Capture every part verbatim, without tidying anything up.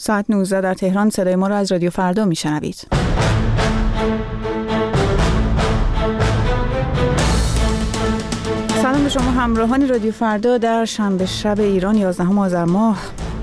ساعت نوزده در تهران. صدای ما را از رادیو فردا میشنوید. سلام به شما همراهان رادیو فردا در شنبه شب ایران یازدهم آذر ماه.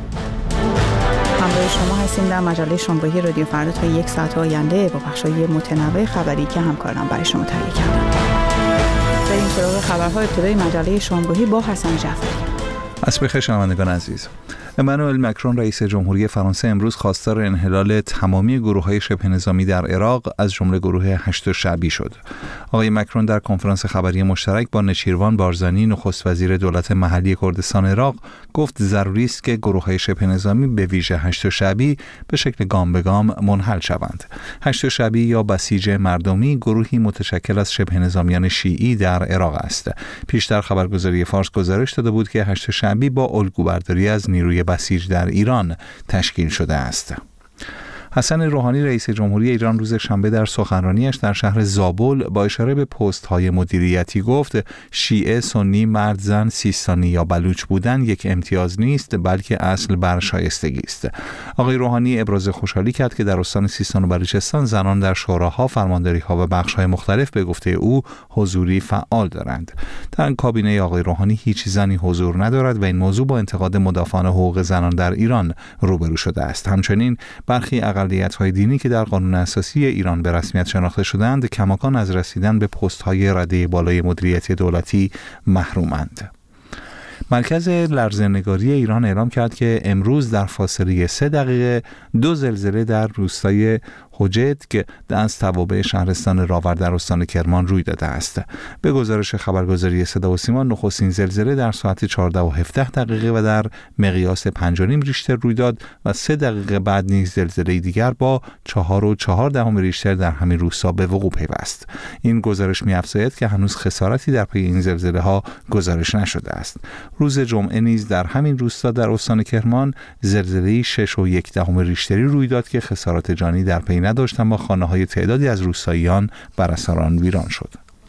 همراه شما هستیم در مجله شنبهی رادیو فردا تا یک ساعت آینده با بخش‌های متنوع خبری که همکاران برای شما تهیه کردند. بریم سراغ خبرهای ابتدایی مجله شنبهی با حسن جعفری. عصر بخیر شنوندگان عزیز. امانوئل مکرون رئیس جمهوری فرانسه امروز خواستار انحلال تمامی گروه‌های شبه نظامی در عراق از جمله گروه هشت شعبی شد. آقای مکرون در کنفرانس خبری مشترک با نشیروان بارزانی نخست وزیر دولت محلی کردستان عراق گفت ضروری است که گروه‌های شبه نظامی به ویژه هشت شعبی به شکل گام به گام منحل شوند. هشت شعبی یا بسیج مردمی گروهی متشکل از شبه نظامیان شیعی در عراق است. پیشتر خبرگزاری فارس گزارش داده بود که هشت شعبی با الگوبرداری از نیروی بسیج در ایران تشکیل شده است. حسن روحانی رئیس جمهوری ایران روز شنبه در سخنرانیش در شهر زابل با اشاره به پست‌های مدیریتی گفت شیعه، سنی، مرد، زن، سیستانی یا بلوچ بودن یک امتیاز نیست بلکه اصل بر شایستگی است. آقای روحانی ابراز خوشحالی کرد که در استان سیستان و بلوچستان زنان در شوراها، فرمانداری‌ها و بخش‌های مختلف به گفته او حضوری فعال دارند. در کابینه آقای روحانی هیچ زنی حضور ندارد و این موضوع با انتقاد مدافعان حقوق زنان در ایران روبرو شده است. همچنین برخی اقلیت‌های دینی که در قانون اساسی ایران به رسمیت شناخته شدند کماکان از رسیدن به پست‌های رده بالای مدیریت دولتی محرومند. مرکز لرزه‌نگاری ایران اعلام کرد که امروز در فاصله سه دقیقه دو زلزله در روستای حجت که از توابع شهرستان راور در استان کرمان روی داده است. به گزارش خبرگزاری صدا و سیما نخستین زلزله در ساعت چهارده و هفده دقیقه و در مقیاس پنج و نیم ریشتر روی داد و سه دقیقه بعد نیز زلزله دیگر با چهار و چهار دهم ریشتر در همین روستا به وقوع پیوست. این گزارش می‌افزاید که هنوز خسارتی در پی این زلزله ها گزارش نشده است. روز جمعه نیز در همین روستا در استان کرمان زلزله شش و یک دهم ریشتری روی داد که خسارات جانی در پی نداشت اما خانه‌های تعدادی از روستاییان بر اثر آن ویران شد.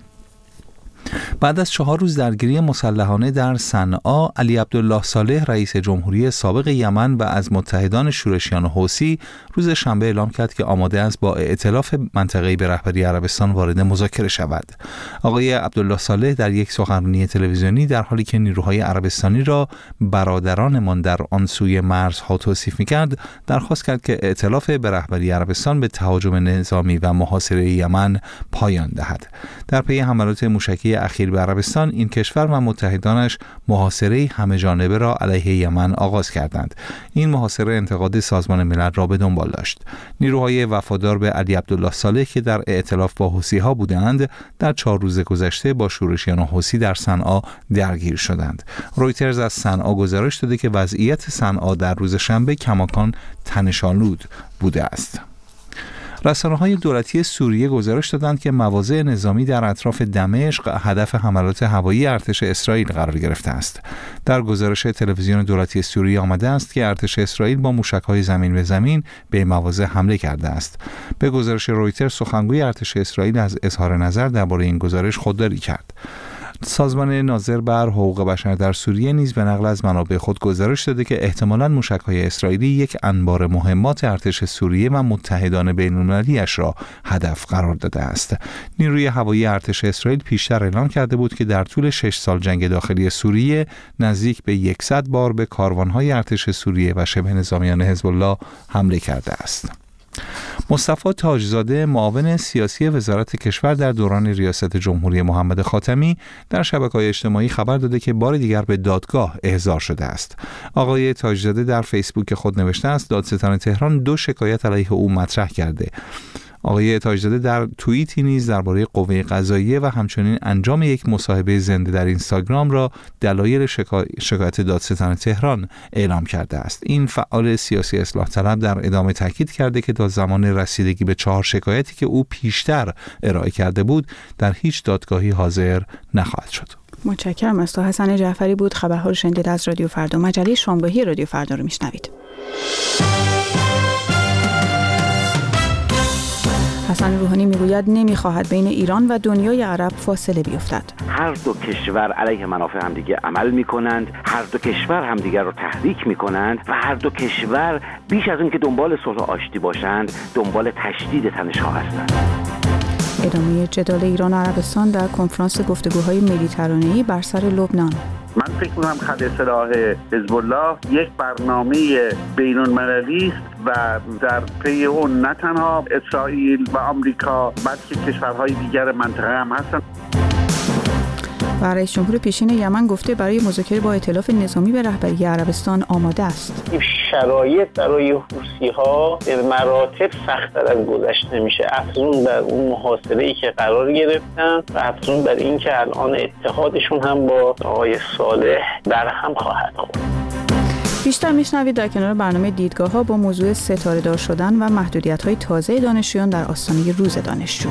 بعد از چهار روز درگیری مسلحانه در صنعا، علی عبدالله صالح رئیس جمهوری سابق یمن و از متحدان شورشیان حوثی روز شنبه اعلام کرد که آماده است با ائتلاف منطقه‌ای به رهبری عربستان وارد مذاکره شود. آقای عبدالله صالح در یک سخنرانی تلویزیونی در حالی که نیروهای عربستانی را برادرانمان در آن سوی مرزها توصیف می‌کرد، درخواست کرد که ائتلاف به رهبری عربستان به تهاجم نظامی و محاصره یمن پایان دهد. در پی حملات موشکی اخیر به عربستان، این کشور و متحدانش محاصره همه جانبه را علیه یمن آغاز کردند. این محاصره انتقاد سازمان ملل را به دنبال داشت. نیروهای وفادار به علی عبدالله صالح که در ائتلاف با حوثی‌ها بودند، در چهار روز گذشته با شورشیان حوثی در صنعا درگیر شدند. رویترز از صنعا گزارش داده که وضعیت صنعا در روز شنبه کماکان تنش‌آلود بوده است. رسانه‌های دولتی سوریه گزارش دادند که مواضع نظامی در اطراف دمشق هدف حملات هوایی ارتش اسرائیل قرار گرفته است. در گزارش تلویزیون دولتی سوریه آمده است که ارتش اسرائیل با موشک‌های زمین به زمین به مواضع حمله کرده است. به گزارش رویترز سخنگوی ارتش اسرائیل از اظهار نظر درباره این گزارش خودداری کرد. سازمان ناظر بر حقوق بشر در سوریه نیز به نقل از منابع خود گزارش داده که احتمالاً موشک‌های اسرائیلی یک انبار مهمات ارتش سوریه و متحدان بین‌المللی‌اش را هدف قرار داده است. نیروی هوایی ارتش اسرائیل پیشتر اعلام کرده بود که در طول شش سال جنگ داخلی سوریه نزدیک به صد بار به کاروان‌های ارتش سوریه و شبه نظامیان حزب الله حمله کرده است. مصطفی تاجزاده معاون سیاسی وزارت کشور در دوران ریاست جمهوری محمد خاتمی در شبکه‌های اجتماعی خبر داده که بار دیگر به دادگاه احضار شده است. آقای تاجزاده در فیسبوک خود نوشته است دادستان تهران دو شکایت علیه او مطرح کرده. آقای تاجزاده در توییتی نیز درباره قوه قضاییه و همچنین انجام یک مصاحبه زنده در اینستاگرام را دلایل شکا... شکایت دادستان تهران اعلام کرده است. این فعال سیاسی اصلاح طلب در ادامه تاکید کرده که تا زمان رسیدگی به چهار شکایتی که او پیشتر ارائه کرده بود در هیچ دادگاهی حاضر نخواهد شد. متشکرم از تو. حسن جعفری بود. خبرها رو شنیدید از رادیو فردا. مجله شنبهی رادیو فردا رو میشنوید. حسن روحانی میگوید نمیخواهد بین ایران و دنیای عرب فاصله بیفتد. هر دو کشور علیه منافع همدیگه عمل میکنند، هر دو کشور همدیگر رو تحریک میکنند و هر دو کشور بیش از اون که دنبال صلح و آشتی باشند، دنبال تشدید تنش‌ها هستند. ادامه جدال ایران و عربستان در کنفرانس گفتگوهای مدیترانه‌ای بر سر لبنان. من فکر می‌کنم خط سلاح حزب الله یک برنامه بین‌المللی است و در پی اون نه تنها اسرائیل و آمریکا بلکه کشورهای دیگر منطقه هم هستند. و رئیس جمهور پیشین یمن گفته برای مذاکره با ائتلاف نظامی به رهبری عربستان آماده است. این شرایط برای حوثی‌ها به مراتب سخت‌تر از گذشته میشه، افزون بر اون محاصره‌ای که قرار گرفتن و افزون بر این که الان اتحادشون هم با آقای صالح در هم خواهد خورد. بیشتر میشنوید در کنار برنامه دیدگاه‌ها با موضوع ستاره‌دار شدن و محدودیت‌های تازه دانشجویان در آستانه روز دانشجو.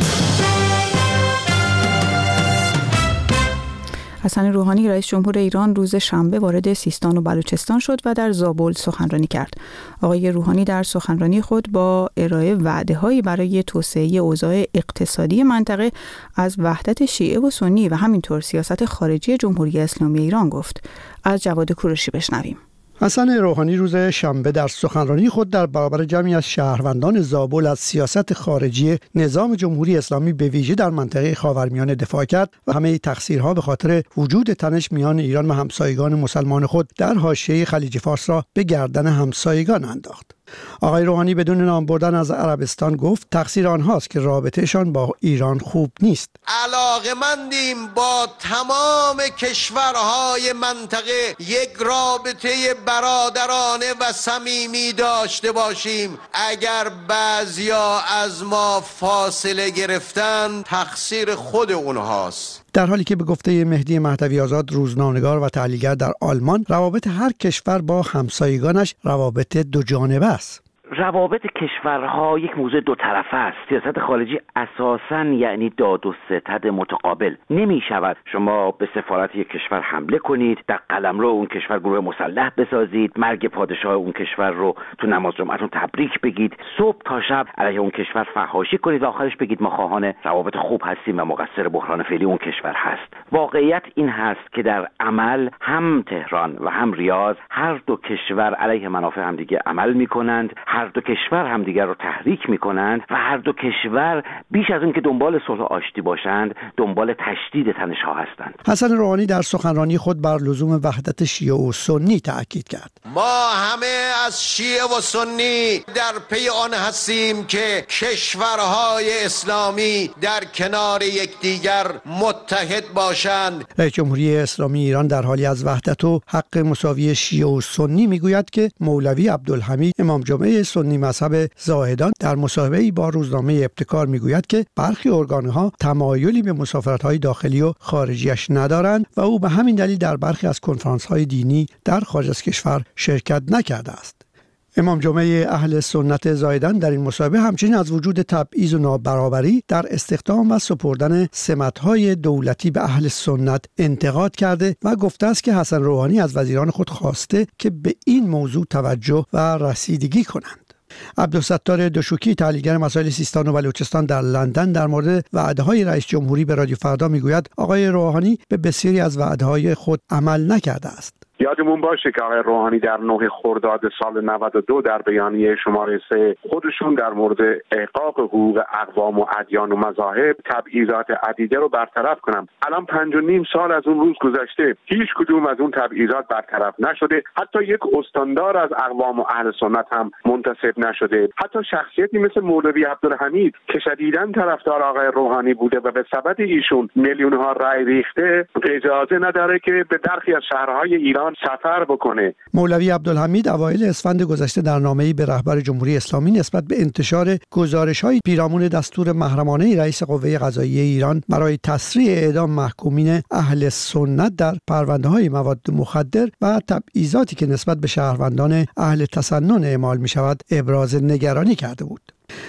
حسن روحانی رئیس جمهور ایران روز شنبه وارد سیستان و بلوچستان شد و در زابل سخنرانی کرد. آقای روحانی در سخنرانی خود با ارائه وعده‌هایی برای توسعه اوضاع اقتصادی منطقه از وحدت شیعه و سنی و همینطور سیاست خارجی جمهوری اسلامی ایران گفت. از جواد کوروشی بشنویم. حسن روحانی روز شنبه در سخنرانی خود در برابر جمعی از شهروندان زابل از سیاست خارجی نظام جمهوری اسلامی به ویژه در منطقه خاورمیانه دفاع کرد و همه تقصیرها به خاطر وجود تنش میان ایران و همسایگان مسلمان خود در حاشیه خلیج فارس را به گردن همسایگان انداخت. آقای روحانی بدون نام بردن از عربستان گفت تقصیر آنهاست که رابطهشان با ایران خوب نیست. علاقه‌مندیم با تمام کشورهای منطقه یک رابطه برادرانه و صمیمی داشته باشیم. اگر بعضیا از ما فاصله گرفتن تقصیر خود اونهاست. در حالی که به گفته مهدی مهدوی آزاد روزنامه‌نگار و تحلیلگر در آلمان، روابط هر کشور با همسایگانش روابط دو جانبه است. روابط کشورها یک موضوع دو طرفه است. سیاست خارجی اساساً یعنی داد و ستد متقابل. نمی شود شما به سفارت یک کشور حمله کنید، در قلمرو اون کشور گروه مسلح بسازید، مرگ پادشاه اون کشور رو تو نماز جمعتون تبریک بگید، صبح تا شب علیه اون کشور فحاشی کنید و آخرش بگید ما خواهان روابط خوب هستیم و مقصر بحران فعلی اون کشور هست. واقعیت این هست که در عمل هم تهران و هم ریاض هر دو کشور علیه منافع همدیگه عمل می‌کنند، هر دو کشور همدیگر رو تحریک میکنند و هر دو کشور بیش از اون که دنبال صلح و آشتی باشند، دنبال تشدید تنش‌ها هستند. حسن روحانی در سخنرانی خود بر لزوم وحدت شیعه و سنی تاکید کرد. ما همه از شیعه و سنی در پی آن هستیم که کشورهای اسلامی در کنار یکدیگر متحد باشند. رئیس جمهوری اسلامی ایران در حالی از وحدت و حق مساوی شیعه و سنی میگوید که مولوی عبدالحمید امام جمعه سنی مذهب زاهدان در مصاحبه‌ای با روزنامه ابتکار میگوید که برخی ارگان‌ها تمایلی به مسافرت‌های داخلی و خارجیش ندارند و او به همین دلیل در برخی از کنفرانس‌های دینی در خارج از کشور شرکت نکرده است. امام جمعه اهل سنت زاهدان در این مصاحبه همچنین از وجود تبعیض و نابرابری در استخدام و سپردن سمت‌های دولتی به اهل سنت انتقاد کرده و گفته است که حسن روحانی از وزیران خود خواسته که به این موضوع توجه و رسیدگی کنند. عبدالستار دشوکی تحلیلگر مسائل سیستان و بلوچستان در لندن در مورد وعده‌های رئیس جمهوری به رادیو فردا میگوید آقای روحانی به بسیاری از وعده‌های خود عمل نکرده است. یادمون باشه که آقای روحانی در نه خرداد سال نود و دو در بیانیه شماره سه خودشون در مورد احقاق حقوق اقوام و ادیان و مذاهب تبعیضات عدیده رو برطرف کنم. الان پنج و نیم سال از اون روز گذشته، هیچ کدوم از اون تبعیضات برطرف نشده. حتی یک استاندار از اقوام و اهل سنت هم منتصب نشده. حتی شخصیتی مثل مولوی عبدالحمید که شدیداً طرفدار آقای روحانی بوده و به سبب ایشون میلیون‌ها رأی ریخته، اجازه نداره که به برخی از شهرهای ایران سفر بکنه. مولوی عبدالحمید اوایل اسفند گذشته در نامه‌ای به رهبر جمهوری اسلامی نسبت به انتشار گزارش‌های پیرامون دستور محرمانه رئیس قوه قضاییه ایران برای تسریع اعدام محکومین اهل سنت در پرونده‌های مواد مخدر و تبعیضاتی که نسبت به شهروندان اهل تسنن اعمال می‌شود ابراز نگرانی کرده بود.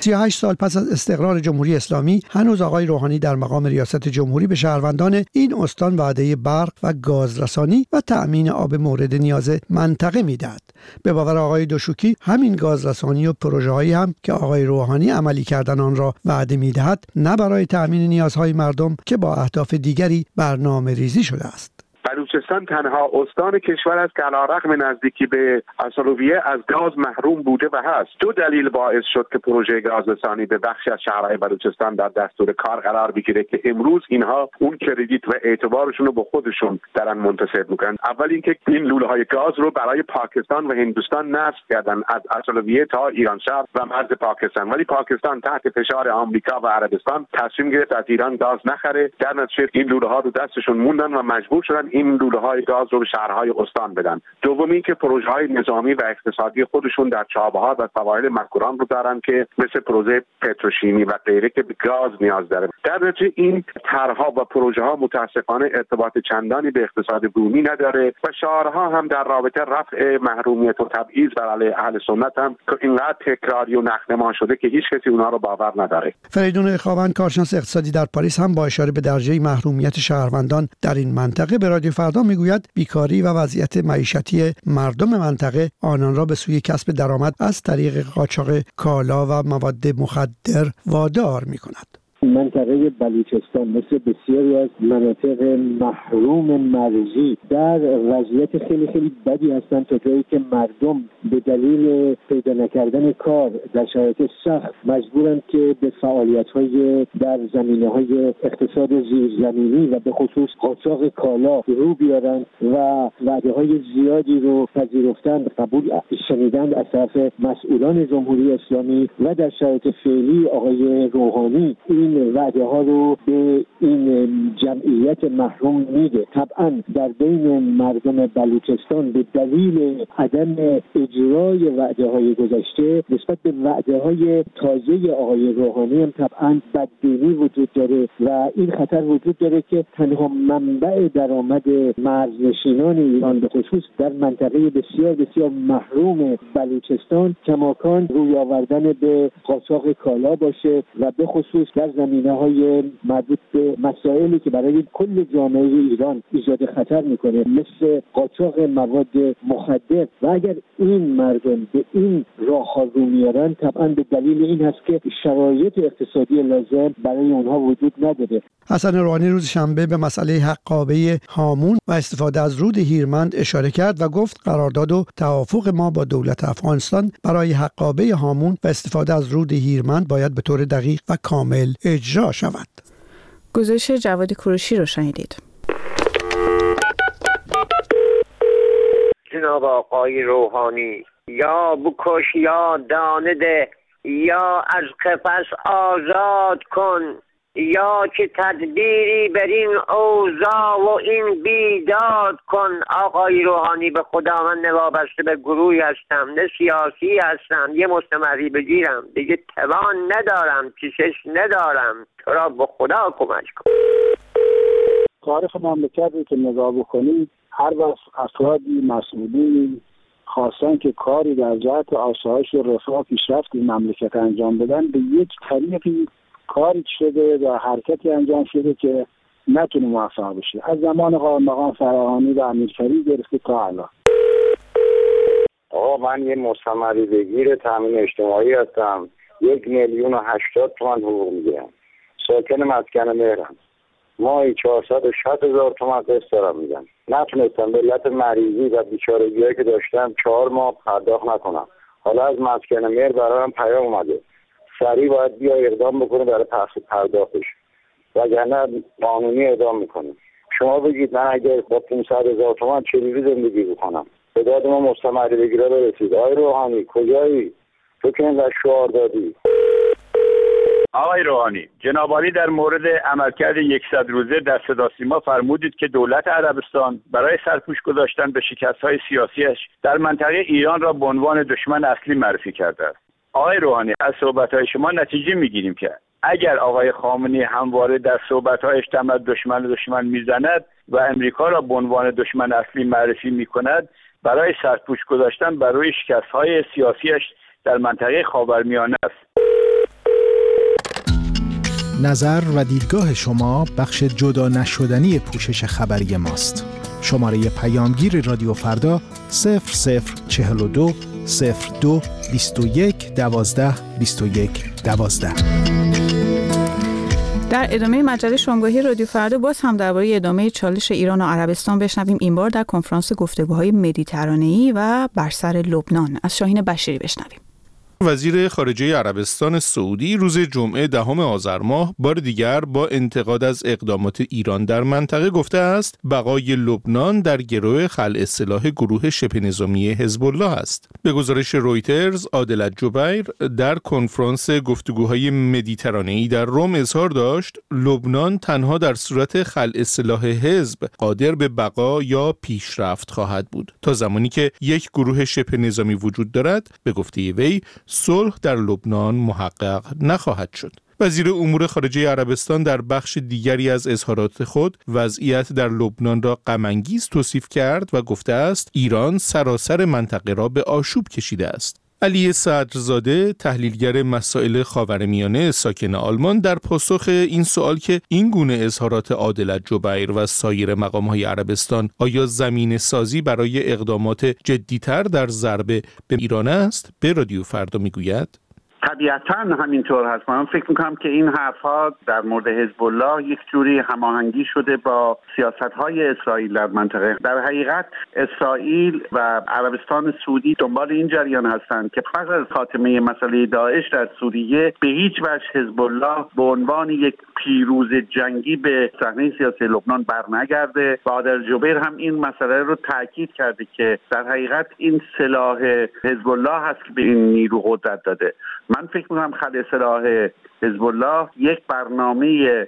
سی و هشت سال پس از استقرار جمهوری اسلامی هنوز آقای روحانی در مقام ریاست جمهوری به شهروندان این استان وعده برق و گازرسانی و تأمین آب مورد نیاز منطقه میدهد. به باور آقای دوشوکی همین گازرسانی و پروژه‌هایی هم که آقای روحانی عملی کردن آن را وعده میدهد نه برای تأمین نیازهای مردم که با اهداف دیگری برنامه‌ریزی شده است. بلوچستان تنها استان کشور است که علیرغم نزدیکی به اصالویه از گاز محروم بوده و هست. دو دلیل باعث شد که پروژه گازرسانی به بخشی از شهرهای بلوچستان در دستور کار قرار بگیره که امروز اینها اون کردیت و اعتبارشون رو به خودشون دارن منتسب میکنن. اول اینکه این لوله های گاز رو برای پاکستان و هندوستان نصب کردن از اصالویه تا ایران شهر و مرز پاکستان، ولی پاکستان تحت فشار آمریکا و عربستان تصمیم گرفت از ایران گاز نخره. در نتیجه این لوله ها رو دستشون موندن و مجبور شدن این لوله های گاز رو به شهرهای استان بدن. دومی که پروژه های نظامی و اقتصادی خودشون در چابهار و سواحل مکوران رو دارن که مثل پروژه پتروشیمی و غیره که به گاز نیاز داره. در نتیجه این طرحها و پروژه ها متاسفانه ارتباط چندانی به اقتصاد بومی نداره و شعارها هم در رابطه رفع محرومیت و تبعیض بر علیه اهل سنت هم که اینقدر تکراری و نخنما شده که هیچ کسی اونها رو باور نداره. فریدون اخوان کارشناس اقتصادی در پاریس هم با اشاره به درجه محرومیت شهروندان در این منطقه به رادیو فردا میگوید بیکاری و وضعیت معیشتی مردم منطقه آنان را به سوی کسب درآمد از طریق قاچاق کالا و مواد مخدر وادار میکند. منطقه بلوچستان مثل بسیاری از مناطق محروم مرزی در وضعیت خیلی خیلی بدی هستند تا جایی که مردم به دلیل پیدا نکردن کار در شرایط سخت مجبورند که به فعالیت‌های در زمینه‌های اقتصاد زیرزمینی و به خصوص قاچاق کالا رو بیارند و وعده‌های زیادی رو پذیرفتند، قبول شنیدند از طرف مسئولان جمهوری اسلامی و در شرایط فعلی آقای روحانی این وعده ها رو به این جمعیت محروم میده. طبعا در بین مردم بلوچستان به دلیل عدم اجرای وعده های گذشته نسبت به وعده های تازه آقای روحانی هم طبعا بدبینی وجود داره و این خطر وجود داره که تنها منبع درآمد مرزنشینان ایران به خصوص در منطقه بسیار بسیار محروم بلوچستان کماکان روی آوردن به قاچاق کالا باشه و به خصوص در زمینه‌های مربوط به مسائلی که برای کل جامعه ایران ایجاد خطر میکنه مثل قاچاق مواد مخدر و اگر این مردم به این راه‌ها رو میارن طبعا به دلیل این هست که شرایط اقتصادی لازم برای اونها وجود نداره. حسن روحانی روز شنبه به مسئله حقابه هامون و استفاده از رود هیرمند اشاره کرد و گفت قرارداد و توافق ما با دولت افغانستان برای حقابه هامون و استفاده از رود هیرمند باید به طور دقیق و کامل اجرا شود. گزارش جواد کوروشی رو شنیدید. جناب آقای روحانی، یا بکش یا دانه ده، یا از قفس آزاد کن، یا که تدبیری بر این اوضاع و این بیداد کن. آقای روحانی، به خدا من وابسته به گروهی هستم، نه سیاسی هستم، یه مستمری بگیرم دیگه توان ندارم، کشش ندارم، تو را به خدا کمک کن. تاریخ مملکت رو که نگاه بکنید، هر وقت افرادی مسئولین خواستن که کاری در جهت آسایش و رفاه پیشرفت این مملکت انجام بدن، به یک طریقی کاری شده و حرکتی انجام شده که نتونه موفق بشه. از زمان قائم مقام فراهانی و امیرکری گرفته تا الان. آقا من یه مستمری بگیر تامین اجتماعی هستم، یک میلیون و هشتاد تومن حقوق میگیرم، ساکن مسکن مهرم، ماهی چهارصد و شصت هزار تومن قسط دارم میدم. نتونستم به علت مریضی و بیچارگی‌هایی که داشتم چهار ماه پرداخت نکنم. حالا از مسکن مهر برایم پیام اومده سریع باید بیا اقدام بکنه برای پرداختش، وگرنه قانونی اعدام میکنیم. شما بگید من اگر با پانصد هزار تومان چجوری زندگی بکنم؟ به داد ما مستمری بگیره برسید. آقای روحانی کجایی؟ تو که اینقدر شعار دادی. آقای روحانی، جناب عالی در مورد عملکرد یکصد روزه در صدا سیما فرمودید که دولت عربستان برای سرپوش گذاشتن به شکست‌های سیاسیش در منطقه ایران را به عنوان دشمن اصلی معرفی کرده است. آقای روحانی، از صحبت‌های شما نتیجه می‌گیریم که اگر آقای خامنه‌ای همواره در صحبت‌هایش تمر دشمن دشمن می‌زند و امریکا را به عنوان دشمن اصلی معرفی می‌کند، برای سرپوش گذاشتن بر روی شکست‌های سیاسیش در منطقه خاورمیانه است. نظر و دیدگاه شما بخش جدا نشدنی پوشش خبری ماست. شماره پیامگیر رادیو فردا صفر صفر چهل و دو صفر دو بیست و یک دوازده بیست و یک دوازده. در ادامه مجله شامگاهی رادیو فردا باز هم درباره ادامه چالش ایران و عربستان بشنویم، این بار در کنفرانس گفتگوهای مدیترانه‌ای و بر سر لبنان. از شاهین بشیری بشنویم. وزیر خارجه عربستان سعودی روز جمعه دهم آذر ماه بار دیگر با انتقاد از اقدامات ایران در منطقه گفته است بقای لبنان در گرو خلع سلاح گروه شبه نظامی حزب الله است. به گزارش رویترز، عادلت جبیر در کنفرانس گفتگوهای مدیترانه‌ای در روم اظهار داشت لبنان تنها در صورت خلع سلاح حزب قادر به بقا یا پیشرفت خواهد بود. تا زمانی که یک گروه شبه نظامی وجود دارد، به گفته وی صلح در لبنان محقق نخواهد شد. وزیر امور خارجه عربستان در بخش دیگری از اظهارات خود وضعیت در لبنان را غم‌انگیز توصیف کرد و گفته است ایران سراسر منطقه را به آشوب کشیده است. علی صدرزاده، تحلیلگر مسائل خاورمیانه ساکن آلمان، در پاسخ این سوال که این گونه اظهارات عادلت جبیر و سایر مقام‌های عربستان آیا زمینه سازی برای اقدامات جدی‌تر در ضربه به ایران است، به رادیو فردا میگوید طبیعتاً همینطور هست. من فکر میکنم که این حرفها در مورد حزب الله یک جوری هماهنگی شده با سیاست‌های اسرائیل در منطقه. در حقیقت اسرائیل و عربستان سعودی دنبال این جریان هستند که پس از خاتمه مسئله داعش در سوریه به هیچ وجه حزب الله به عنوان یک پیروز جنگی به صحنه سیاسی لبنان برنگرده. و عادل جبیر هم این مسئله رو تاکید کرده که در حقیقت این سلاح حزب الله هست که به این نیرو قدرت داده. من فکر می‌کنم خلع سلاح حزب الله یک برنامه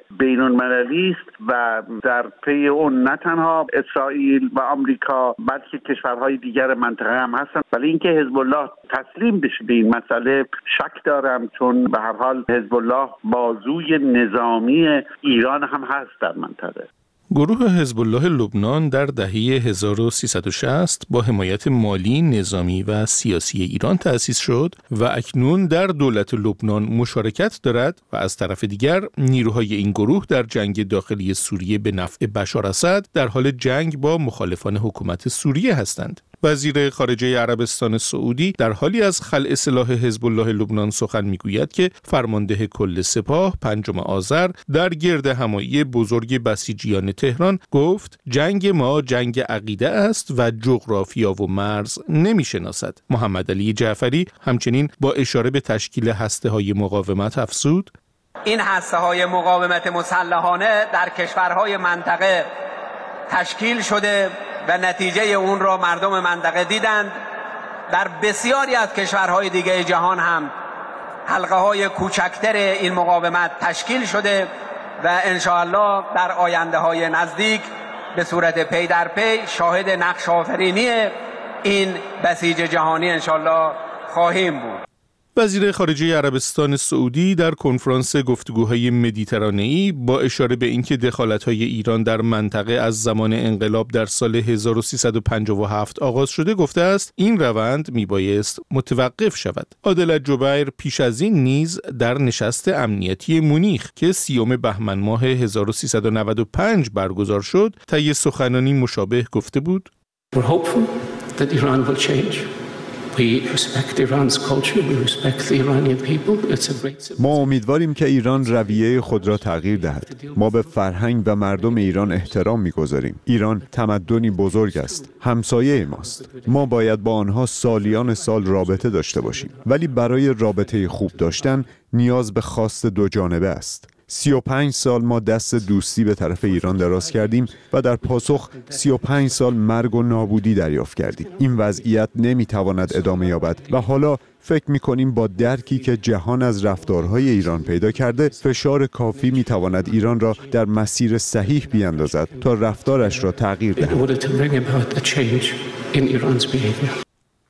بین‌المللی است و در پی اون نه تنها اسرائیل و آمریکا بلکه کشورهای دیگر منطقه هم هستند. ولی اینکه حزب الله تسلیم بشه به این مسئله شک دارم، چون به هر حال حزب الله بازوی نظامی ایران هم هست در منطقه. گروه حزب الله لبنان در دهه هزار و سیصد و شصت با حمایت مالی، نظامی و سیاسی ایران تأسیس شد و اکنون در دولت لبنان مشارکت دارد و از طرف دیگر نیروهای این گروه در جنگ داخلی سوریه به نفع بشار اسد در حال جنگ با مخالفان حکومت سوریه هستند. وزیر خارجه عربستان سعودی در حالی از خلع سلاح حزب الله لبنان سخن میگوید که فرمانده کل سپاه پنجم آذر در گرد همایی بزرگ بسیجیان تهران گفت جنگ ما جنگ عقیده است و جغرافیا و مرز نمیشناسد. محمد علی جعفری همچنین با اشاره به تشکیل هسته‌های مقاومت افزود این هسته‌های مقاومت مسلحانه در کشورهای منطقه تشکیل شده و نتیجه اون را مردم منطقه دیدند. در بسیاری از کشورهای دیگه جهان هم حلقه های کوچکتر این مقاومت تشکیل شده و انشاءالله در آینده های نزدیک به صورت پی در پی شاهد نقش آفرینی این بسیج جهانی انشاءالله خواهیم بود. وزیر خارجه عربستان سعودی در کنفرانس گفتگوهای مدیترانه‌ای با اشاره به اینکه دخالت‌های ایران در منطقه از زمان انقلاب در سال هزار و سیصد و پنجاه و هفت آغاز شده گفته است این روند میبایست متوقف شود. عادلت جبیر پیش از این نیز در نشست امنیتی مونیخ که سیوم بهمن ماه هزار و سیصد و نود و پنج برگزار شد طی سخنانی مشابه گفته بود We're hopeful that Iran will change. ما امیدواریم که ایران رویه خود را تغییر دهد. ما به فرهنگ و مردم ایران احترام می‌گذاریم. ایران تمدنی بزرگ است. همسایه ماست. ما باید با آنها سالیان سال رابطه داشته باشیم. ولی برای رابطه خوب داشتن نیاز به خواست دو جانبه است. سی و پنج سال ما دست دوستی به طرف ایران دراز کردیم و در پاسخ سی و پنج سال مرگ و نابودی دریافت کردیم. این وضعیت نمیتواند ادامه یابد و حالا فکر می‌کنیم با درکی که جهان از رفتارهای ایران پیدا کرده فشار کافی میتواند ایران را در مسیر صحیح بیاندازد تا رفتارش را تغییر دهد.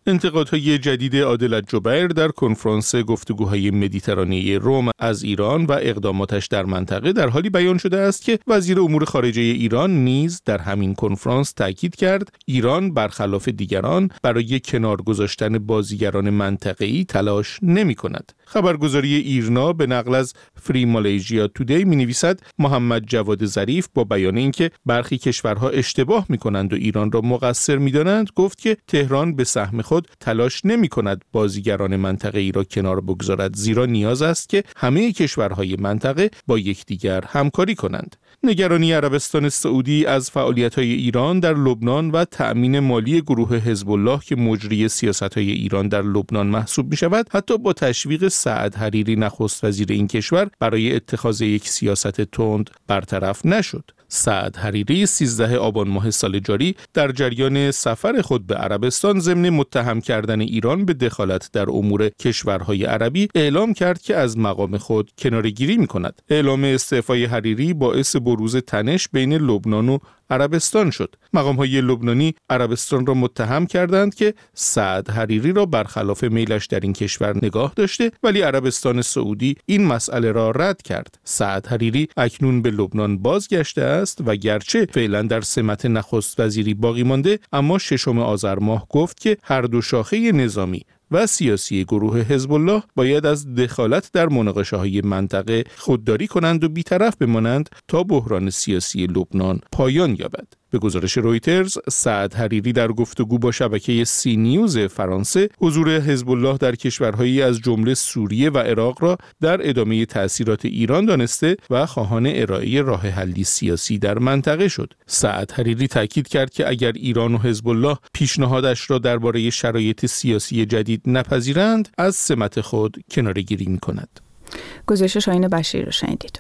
انتقادهای جدید عادل الجبیر در کنفرانس گفتگوهای مدیترانه روم از ایران و اقداماتش در منطقه در حالی بیان شده است که وزیر امور خارجه ایران نیز در همین کنفرانس تاکید کرد ایران برخلاف دیگران برای کنار گذاشتن بازیگران منطقه‌ای تلاش نمی‌کند. خبرگزاری ایرنا به نقل از فری مالیژیا تودی می‌نویسد محمد جواد ظریف با بیان اینکه برخی کشورها اشتباه می‌کنند و ایران را مقصر می‌دانند گفت که تهران به سهم خود تلاش نمی‌کند بازیگران منطقه‌ای را کنار بگذارد، زیرا نیاز است که همه کشورهای منطقه با یکدیگر همکاری کنند. نگرانی عربستان سعودی از فعالیت‌های ایران در لبنان و تأمین مالی گروه حزب الله که مجری سیاست‌های ایران در لبنان محسوب می‌شود، حتی با تشویق سعد حریری نخست وزیر این کشور برای اتخاذ یک سیاست تند برطرف نشد. سعد حریری سیزده آبان ماه سال جاری در جریان سفر خود به عربستان ضمن متهم کردن ایران به دخالت در امور کشورهای عربی اعلام کرد که از مقام خود کناره‌گیری می‌کند. اعلام استعفای حریری باعث بروز تنش بین لبنان و عربستان شد. مقام‌های لبنانی عربستان را متهم کردند که سعد حریری را برخلاف میلش در این کشور نگاه داشته، ولی عربستان سعودی این مسئله را رد کرد. سعد حریری اکنون به لبنان بازگشته است و گرچه فعلا در سمت نخست وزیری باقی مانده، اما ششم آذر ماه گفت که هر دو شاخه نظامی و سیاسی گروه حزب الله باید از دخالت در مناقشه‌های منطقه خودداری کنند و بی‌طرف بمانند تا بحران سیاسی لبنان پایان یابد. به گزارش رویترز، سعد حریری در گفتگو با شبکه سی نیوز فرانسه حضور حزب الله در کشورهایی از جمله سوریه و عراق را در ادامه تأثیرات ایران دانسته و خواهان ارائه راه حلی سیاسی در منطقه شد. سعد حریری تاکید کرد که اگر ایران و حزب الله پیشنهادش را درباره شرایط سیاسی جدید نپذیرند، از سمت خود کناره‌گیری می‌کند. گزارش شاهین بشیر رو شنیدید.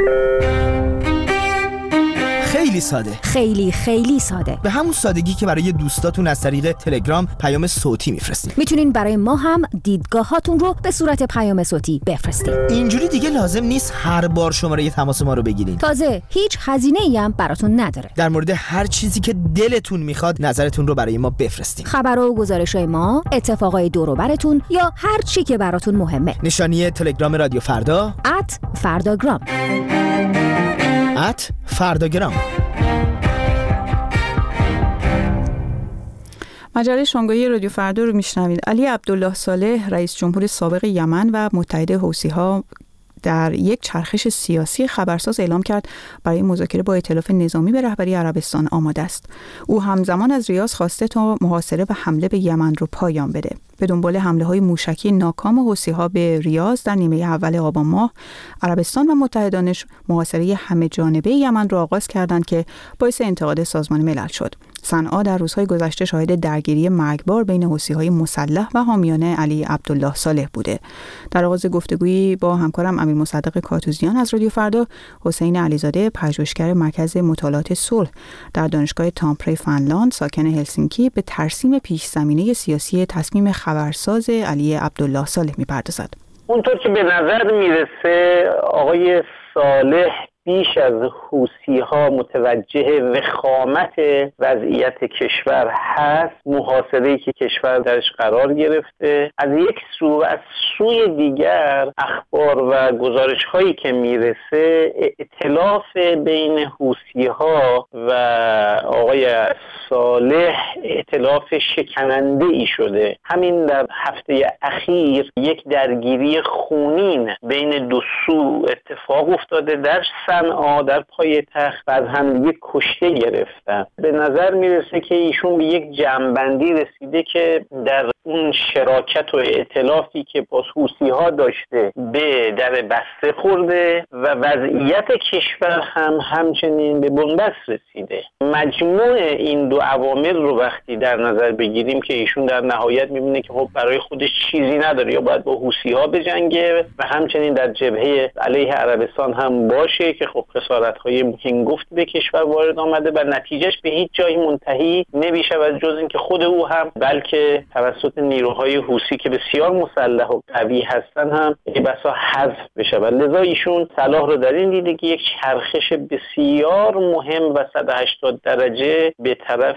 خیلی ساده، خیلی خیلی ساده، به همون سادگی که برای دوستاتون از طریق تلگرام پیام صوتی میفرستید. میتونین برای ما هم دیدگاهاتون رو به صورت پیام صوتی بفرستید. اینجوری دیگه لازم نیست هر بار شماره تماس ما رو بگیرین. تازه هیچ هزینه‌ای هم براتون نداره. در مورد هر چیزی که دلتون میخواد نظرتون رو برای ما بفرستین. خبرها و گزارش‌های ما، اتفاقای دور و براتون یا هر چی که براتون مهمه. نشانی تلگرام رادیو فردا ات فرداگرام ات فرداگرام. مجله شنگایی رادیو فردا رو میشنوید. علی عبدالله صالح رئیس جمهور سابق یمن و متحد حوثی‌ها در یک چرخش سیاسی خبرساز اعلام کرد برای مذاکره با ائتلاف نظامی به رهبری عربستان آماده است. او همزمان از ریاض خواسته تا محاصره و حمله به یمن رو پایان بده. به دنبال حمله‌های موشکی ناکام حوثی‌ها به ریاض در نیمه اول آبان ماه، عربستان و متحدانش محاصره همه جانبه یمن را آغاز کردند که باعث انتقاد سازمان ملل شد. صنعا در روزهای گذشته شاهد درگیری مرگبار بین حوثی‌های مسلح و حامیان علی عبدالله صالح بوده. در آغاز گفتگویی با همکارم امیر مصدق کاتوزیان از رادیو فردا، حسین علیزاده پژوهشگر مرکز مطالعات صلح در دانشگاه تامپره فنلاند ساکن هلسینکی به ترسیم پیش زمینه سیاسی تصمیم خبرساز علی عبدالله صالح می‌پردازد. اونطور که به نظر میرسه آقای صالح بیش از حوثی‌ها متوجه وخامت وضعیت کشور هست. محاصره‌ای که کشور درش قرار گرفته، از یک سو از سوی دیگر اخبار و گزارش‌هایی که میرسه ائتلاف بین حوثی‌ها و آقای صالح ائتلاف شکننده‌ای شده. همین در هفته اخیر یک درگیری خونین بین دو سو اتفاق افتاده در صنعا، در پایتخت، و از همدیگه کشته گرفتن. به نظر میرسه که ایشون به یک جمع‌بندی رسیده که در اون شراکت و ائتلافی که با حوثی‌ها داشته به در بسته خورده و وضعیت کشور هم همچنین به بنبست رسیده. مجموع این دو عوامل رو وقتی در نظر بگیریم که ایشون در نهایت میبینه که خب برای خودش چیزی نداره، یا باید با حوثی‌ها بجنگه و همچنین در جبهه علیه عربستان هم باشه که خب خسارت‌های هنگفت به کشور وارد آمده و نتیجهش به هیچ جایی منتهی نمی‌شود جز اینکه خود او هم بلکه توسط نیروهای حوثی که بسیار مسلح و قوی هستن هم بسا حذف بشه. لذا ایشون صلاح رو در این دیده که یک چرخش بسیار مهم و صد و هشتاد درجه به طرف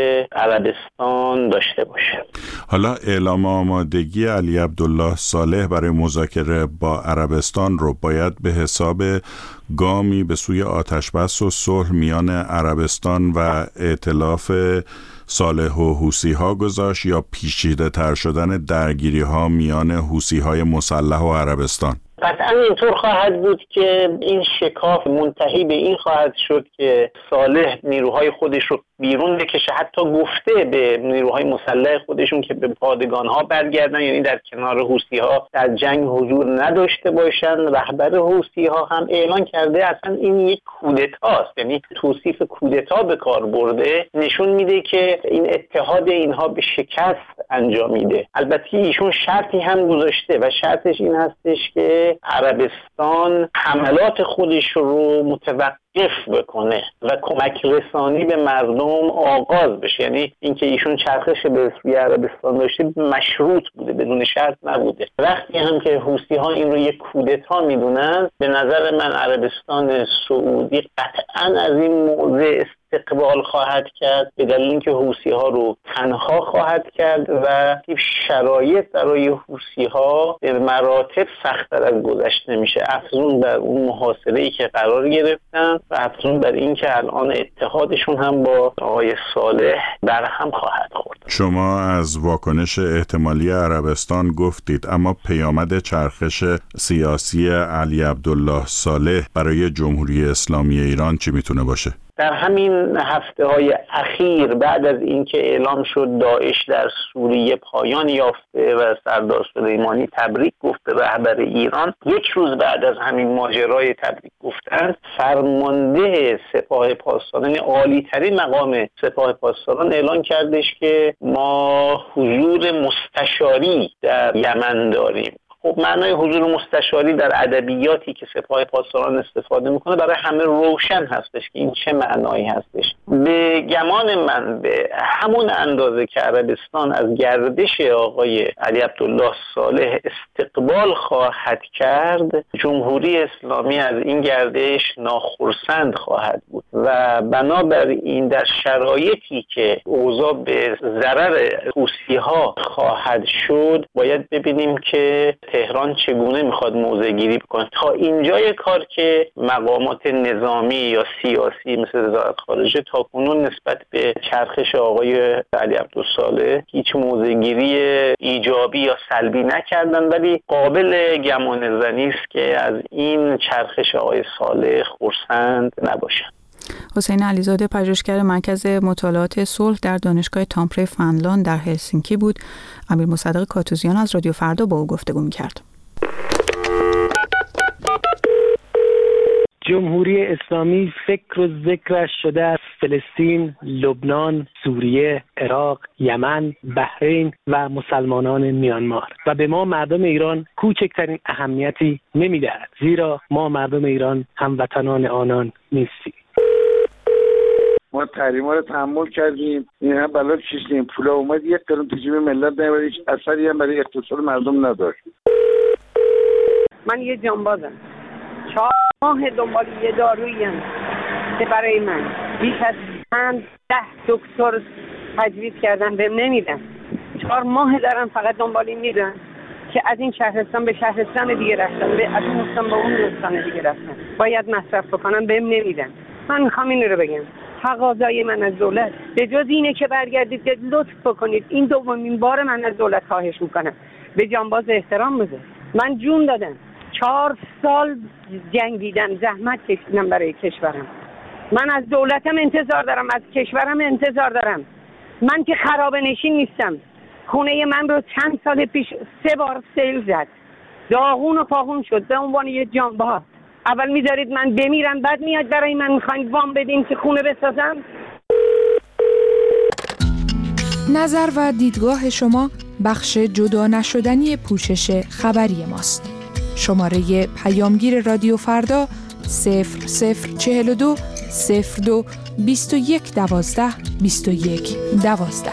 عربستان داشته باشه. حالا اعلام آمادگی علی عبدالله صالح برای مذاکره با عربستان رو باید به حساب گامی به سوی آتشبس و صلح میان عربستان و ائتلاف صالح و حوثی ها گذاشت یا پیچیده تر شدن درگیری ها میان حوثی های مسلح و عربستان؟ قطعا اینطور خواهد بود که این شکاف منتهی به این خواهد شد که صالح نیروهای خودش رو بیرون بکشه، حتی گفته به نیروهای مسلح خودشون که به پادگان ها برگردن، یعنی در کنار حوثی ها در جنگ حضور نداشته باشن. رهبر حوثی ها هم اعلان کرده اصلا این یک کودتاست، یعنی توصیف کودتا به کار برده، نشون میده که این اتحاد اینها به شکست انجامیده. البته ایشون شرطی هم گذاشته و شرطش این هستش که عربستان حملات خودش رو متوقف بکنه و کمک رسانی به مردم آغاز بشه. یعنی اینکه ایشون چرخش به سوی عربستان داشته مشروط بوده، بدون شرط نبوده. وقتی هم که حوثی ها این رو یک کودتا میدونن، به نظر من عربستان سعودی قطعا از این موضع استقبال خواهد کرد، به دلیل اینکه حوثی ها رو تنها خواهد کرد و شرایط برای حوثی ها به مراتب سخت‌تر از گذشته میشه، افزون بر اون محاصره‌ای که قرار گرفتن و افزون بر این که الان اتحادشون هم با آقای صالح برهم خواهد خورد. شما از واکنش احتمالی عربستان گفتید، اما پیامد چرخش سیاسی علی عبدالله صالح برای جمهوری اسلامی ایران چی میتونه باشه؟ در همین هفته های اخیر بعد از اینکه اعلام شد داعش در سوریه پایان یافته و سردار سلیمانی تبریک گفت به رهبر ایران، یک روز بعد از همین ماجرای تبریک گفتن، فرمانده سپاه پاسداران، عالی ترین مقام سپاه پاسداران، اعلان کردش که ما حضور مستشاری در یمن داریم. خب معنای حضور مستشاری در ادبیاتی که سپاه پاسداران استفاده میکنه برای همه روشن هستش که این چه معنایی هستش. به گمان من به همون اندازه که عربستان از گردش آقای علی عبدالله صالح استقبال خواهد کرد، جمهوری اسلامی از این گردش ناخرسند خواهد بود و بنابراین در شرایطی که اوضاع به ضرر حوثی‌ها خواهد شد، باید ببینیم که تهران چگونه میخواد موضع گیری بکنه. تا اینجای کار که مقامات نظامی یا سیاسی مثل وزارت خارجه تا کنون نسبت به چرخش آقای علی عبدالصالح هیچ موضع گیری ایجابی یا سلبی نکردن، ولی قابل گمان زنی است که از این چرخش آقای صالح خرسند نباشن. حسین علیزاده، پژوهشگر مرکز مطالعات صلح در دانشگاه تامپره فنلاند در هلسینکی بود. امیر مصدق کاتوزیان از رادیو فردا با او گفتگو می‌کرد. جمهوری اسلامی فکر و ذکرش شده از فلسطین، لبنان، سوریه، عراق، یمن، بحرین و مسلمانان میانمار و به ما مردم ایران کوچکترین اهمیتی نمی‌دهد، زیرا ما مردم ایران هموطنان آنان نیستیم. ما تحریما رو تحمل کردیم، این هم بلد چیزیم، پولا اومد یک قرون تو جیب ملت نمیاد، هیچ اثری هم برای اقتصاد مردم نداشت. من یه جانبازم، چهار ماه دنبال یه داروییم که برای من بیش از پنج ده دکتر تجویز کردن بهم نمیدن. چهار ماه دارم فقط دنبال این میدن که از این شهرستان به شهرستان دیگه رفتن، از این استان به اون استان دیگه رفتن، باید مصرف بکنم بهم نمیدن. من میخوام این رو بگم، تقاضای من از دولت به جز اینه که برگردید که لطف بکنید، این دومین بار من از دولت خواهش میکنم به جانباز احترام بذار. من جون دادم، چهار سال جنگیدم، زحمت کشیدم برای کشورم. من از دولتم انتظار دارم، از کشورم انتظار دارم. من که خرابه نشین نیستم. خونه من رو چند سال پیش سه بار سیل زد، داغون و پاغون شد به عنوان یه جانباز. اول میذارید من بمیرم، بعد میاد برای من میخواین وام بدین که خونه بسازم؟ نظر و دیدگاه شما بخش جدا نشدنی پوشش خبری ماست. شماره پیامگیر رادیو فردا صفر صفر چهل و دو صفر دو بیست و یک دوازده بیست و یک دوازده.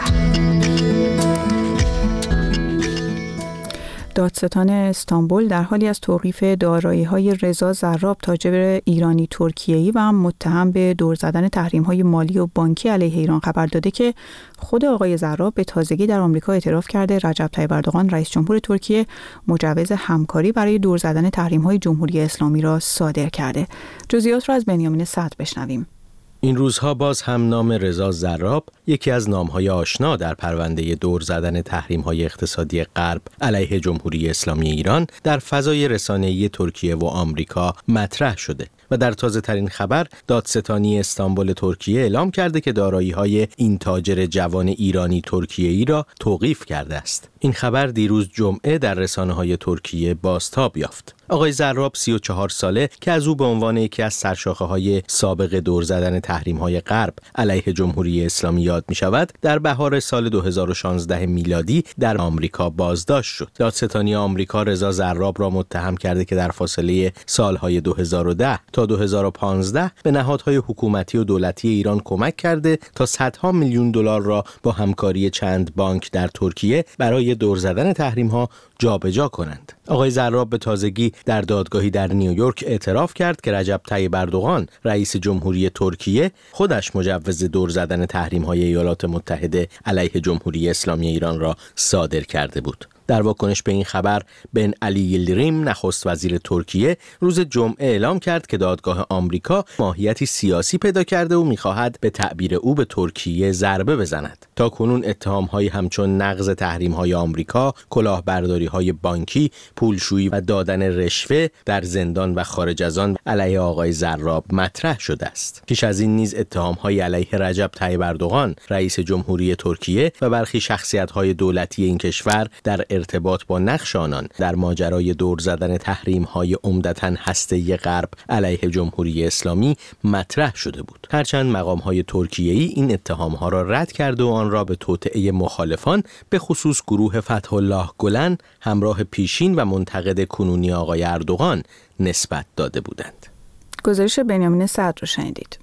دادستان استانبول در حالی از توقیف دارایی‌های رضا زراب تاجر ایرانی ترکیه‌ای و متهم به دور زدن تحریم‌های مالی و بانکی علیه ایران خبر داده که خود آقای زراب به تازگی در آمریکا اعتراف کرده رجب طیب اردوغان رئیس جمهور ترکیه مجوز همکاری برای دور زدن تحریم‌های جمهوری اسلامی را صادر کرده. جزئیات را از بنیامین صدر بشنویم. این روزها باز هم نام رضا زراب، یکی از نام‌های آشنا در پرونده دور زدن تحریم‌های اقتصادی غرب علیه جمهوری اسلامی ایران در فضای رسانه‌ای ترکیه و آمریکا مطرح شده و در تازه‌ترین خبر دادستانی استانبول ترکیه اعلام کرده که دارایی‌های این تاجر جوان ایرانی ترکیه‌ای را توقیف کرده است. این خبر دیروز جمعه در رسانه‌های ترکیه بازتاب یافت. آقای زراب سی و چهار ساله که از او به عنوان یکی از سرشاخه‌های سابق دور زدن تحریم‌های غرب علیه جمهوری اسلامی یاد می‌شود، در بهار سال دو هزار و شانزده میلادی در آمریکا بازداشت شد. دادستانی آمریکا رضا زراب را متهم کرده که در فاصله سال‌های دو هزار و ده تا دو هزار و پانزده به نهادهای حکومتی و دولتی ایران کمک کرده تا صدها میلیون دلار را با همکاری چند بانک در ترکیه برای دور زدن تحریم‌ها جابجا کنند. آقای زراب به تازگی در دادگاهی در نیویورک اعتراف کرد که رجب طیب اردوغان رئیس جمهوری ترکیه خودش مجوز دور زدن تحریم‌های ایالات متحده علیه جمهوری اسلامی ایران را صادر کرده بود. در واکنش به این خبر بن علی یلدریم نخست وزیر ترکیه روز جمعه اعلام کرد که دادگاه آمریکا ماهیتی سیاسی پیدا کرده و می‌خواهد به تعبیر او به ترکیه ضربه بزند. تا کنون اتهام‌هایی همچون نقض تحریم‌های آمریکا، کلاهبرداری‌های بانکی، پولشویی و دادن رشوه در زندان و خارج از آن علیه آقای زراب مطرح شده است. پیش از این نیز اتهام‌های علیه رجب طیب اردوغان رئیس جمهوری ترکیه و برخی شخصیت‌های دولتی این کشور در ارتباط با نقش آنان در ماجرای دور زدن تحریم‌های عمدتاً هسته‌ای غرب علیه جمهوری اسلامی مطرح شده بود. هرچند مقام‌های ترکیه‌ای این اتهام‌ها را رد کرده و آن را به توطئه مخالفان به خصوص گروه فتح الله گلن همراه پیشین و منتقد کنونی آقای اردوغان نسبت داده بودند. گزارش بنیامین صدر رو شنیدید.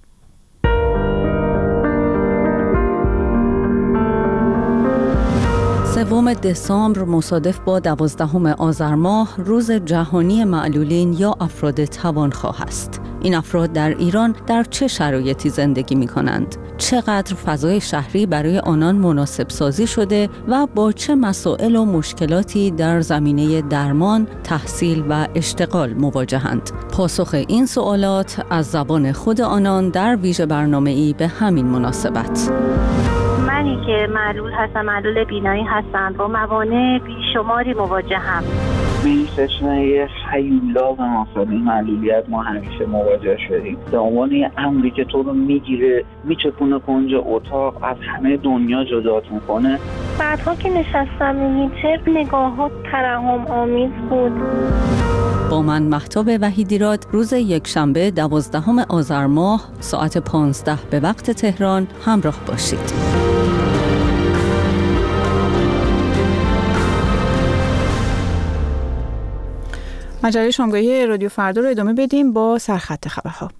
سوم دسامبر مصادف با دوازدهم آذر ماه روز جهانی معلولین یا افراد توانخواه است. این افراد در ایران در چه شرایطی زندگی می کنند؟ چقدر فضای شهری برای آنان مناسب سازی شده و با چه مسائل و مشکلاتی در زمینه درمان، تحصیل و اشتغال مواجهند؟ پاسخ این سوالات از زبان خود آنان در ویژه برنامه‌ای به همین مناسبت. منی که معلول هستم، معلول بینایی هستم، با موانع بیشماری مواجهم. به این ستنه هیولا و مسائل معلولیت ما همیشه مواجه شدیم. به عنوان یه امری که تو رو میگیره، میچپونه کنج اتاق، از همه دنیا جدات میکنه. بعدها که نشستم میتر نگاهات ترحم آمیز بود. با من مهتاب وحیدیراد روز یکشنبه دوازدهم آذر ماه ساعت پانزده به وقت تهران همراه باشید. مجله شامگاهی رادیو فردا رو ادامه بدیم با سرخط خبرها.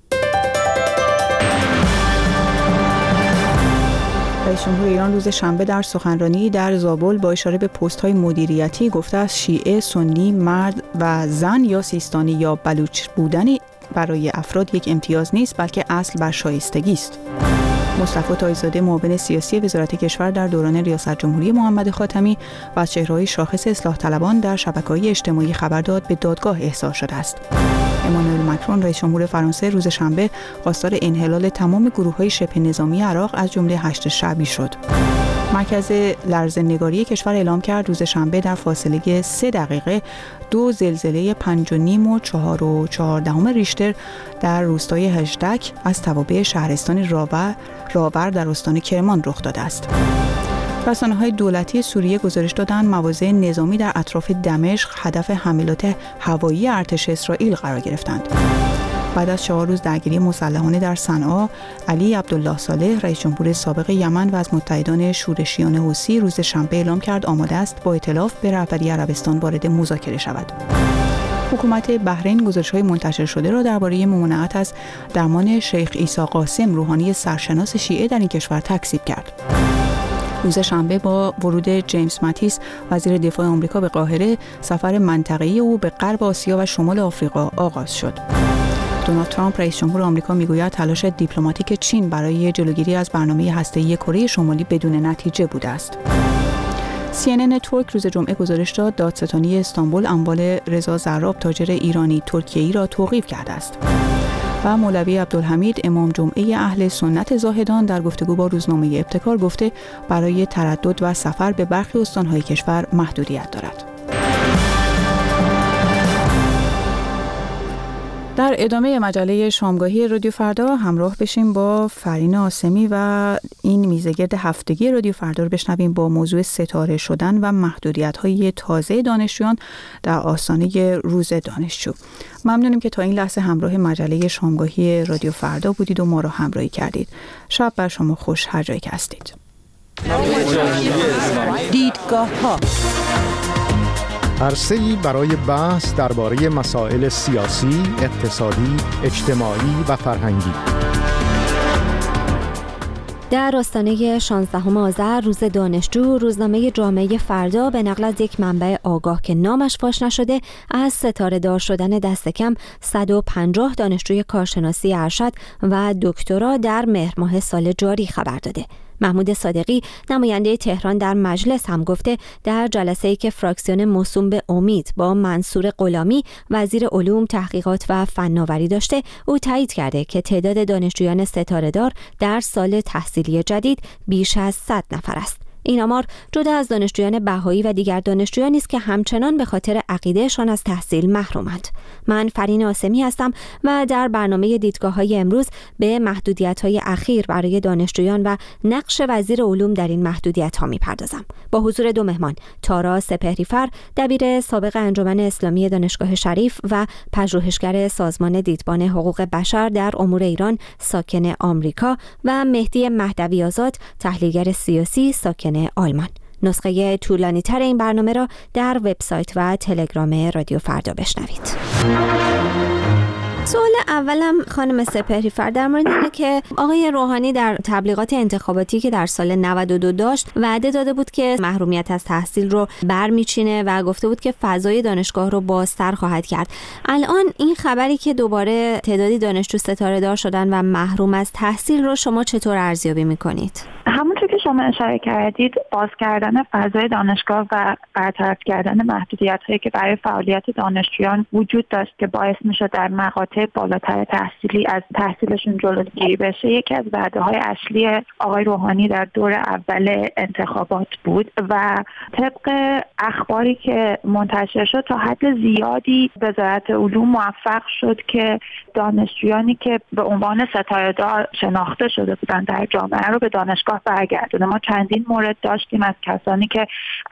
رئیس جمهور ایران روز شنبه در سخنرانی در زابل با اشاره به پست‌های مدیریتی گفته است شیعه، سنی، مرد و زن یا سیستانی یا بلوچ بودن برای افراد یک امتیاز نیست، بلکه اصل بر شایستگی است. مصطفی طاهی‌زاده معاون سیاسی وزارت کشور در دوران ریاست جمهوری محمد خاتمی و از چهره‌های شاخص اصلاح طلبان در شبکه‌های اجتماعی خبر داد به دادگاه احضار شده است. امانوئل مکرون رئیس جمهور فرانسه روز شنبه خواستار انحلال تمام گروه‌های شبه نظامی عراق از جمله هشت شعبی شد. مرکز لرزه‌نگاری کشور اعلام کرد روز شنبه در فاصله سه دقیقه دو زلزله پنج و نیم و چهار و چهاردهم ریشتر در روستای هجدک از توابع شهرستان راور راور در استان کرمان رخ داده است. رسانه‌های دولتی سوریه گزارش دادند مواضع نظامی در اطراف دمشق هدف حملات هوایی ارتش اسرائیل قرار گرفتند. بعد از چهار روز درگیری مسلحانه در صنعا، علی عبدالله صالح رئیس جمهور سابق یمن و از متحدان شورشیان حوثی روز شنبه اعلام کرد آماده است با ائتلاف به رهبری عربستان وارد مذاکره شود. حکومت بحرین گزارش‌های منتشر شده را درباره ممانعت از درمان شیخ عیسی قاسم، روحانی سرشناس شیعه در این کشور تکذیب کرد. روز شنبه با ورود جیمز ماتیس، وزیر دفاع آمریکا به قاهره، سفر منطقه‌ای او به غرب آسیا و شمال آفریقا آغاز شد. دونالد ترامپ رئیس جمهور آمریکا میگوید تلاش دیپلماتیک چین برای جلوگیری از برنامه هسته‌ای کره شمالی بدون نتیجه بوده است. سی ان ان نتورک روز جمعه گزارش داد دادستانی استانبول اموال رضا زراب، تاجر ایرانی ترکیه‌ای را توقیف کرده است. و مولوی عبدالحمید امام جمعه اهل سنت زاهدان در گفتگو با روزنامه ابتکار گفته برای تردد و سفر به برخی استان‌های کشور محدودیت دارد. در ادامه مجله شامگاهی رادیو فردا همراه بشیم با فرین آسمی و این میزگرد هفتگی رادیو فردا رو بشنویم با موضوع ستاره شدن و محدودیت‌های تازه دانشجویان در آستانه روز دانشجو. ممنونیم که تا این لحظه همراه مجله شامگاهی رادیو فردا بودید و ما را همراهی کردید. شب بر شما خوش هر جایی که هستید. دیدگاه‌ها عرصه‌ای برای بحث درباره مسائل سیاسی، اقتصادی، اجتماعی و فرهنگی. در آستانه شانزدهم آذر روز دانشجو، روزنامه جامعه فردا به نقل از یک منبع آگاه که نامش فاش نشده از ستاره دار شدن دست کم صد و پنجاه دانشجوی کارشناسی ارشد و دکترا در مهر ماه سال جاری خبر داده. محمود صادقی نماینده تهران در مجلس هم گفته در جلسه‌ای که فراکسیون موسوم به امید با منصور غلامی وزیر علوم، تحقیقات و فناوری داشته، او تایید کرده که تعداد دانشجویان ستاره‌دار در سال تحصیلی جدید بیش از صد نفر است. این آمار جدا از دانشجویان بهایی و دیگر دانشجویانی است که همچنان به خاطر عقیدهشان از تحصیل محرومند. من فرین آسمی هستم و در برنامه دیدگاه‌های امروز به محدودیت‌های اخیر برای دانشجویان و نقش وزیر علوم در این محدودیت‌ها می‌پردازم. با حضور دو مهمان، تارا سپهری‌فر، دبیر سابق انجمن اسلامی دانشگاه شریف و پژوهشگر سازمان دیدبان حقوق بشر در امور ایران ساکن آمریکا و مهدی مهدوی آزاد، تحلیلگر سیاسی ساکن آلمان. نسخه طولانی تر این برنامه را در وبسایت و تلگرام رادیو فردا بشنوید. سوال اولم خانم سپهری‌فر در مورد اینه که آقای روحانی در تبلیغات انتخاباتی که در سال نود و دو داشت وعده داده بود که محرومیت از تحصیل رو برمیچینه و گفته بود که فضای دانشگاه رو بازتر خواهد کرد. الان این خبری که دوباره تعدادی دانشجو ستاره دار شدن و محروم از تحصیل رو شما چطور ارزیابی میکنید؟ همونطور که شما اشاره کردید، باز کردن فضای دانشگاه و برطرف کردن محدودیت‌هایی که برای فعالیت دانشجویان وجود داشت که باعث می‌شد در مقاطع بالاتر تحصیلی از تحصیلشون جلوگیری بشه، یکی از وعده‌های اصلی آقای روحانی در دور اول انتخابات بود و طبق اخباری که منتشر شد تا حد زیادی وزارت علوم موفق شد که دانشجویانی که به عنوان ستاره‌دار شناخته شده بودن در جامعه رو به دانشگاه برگردونه. ما چندین مورد داشتیم از کسانی که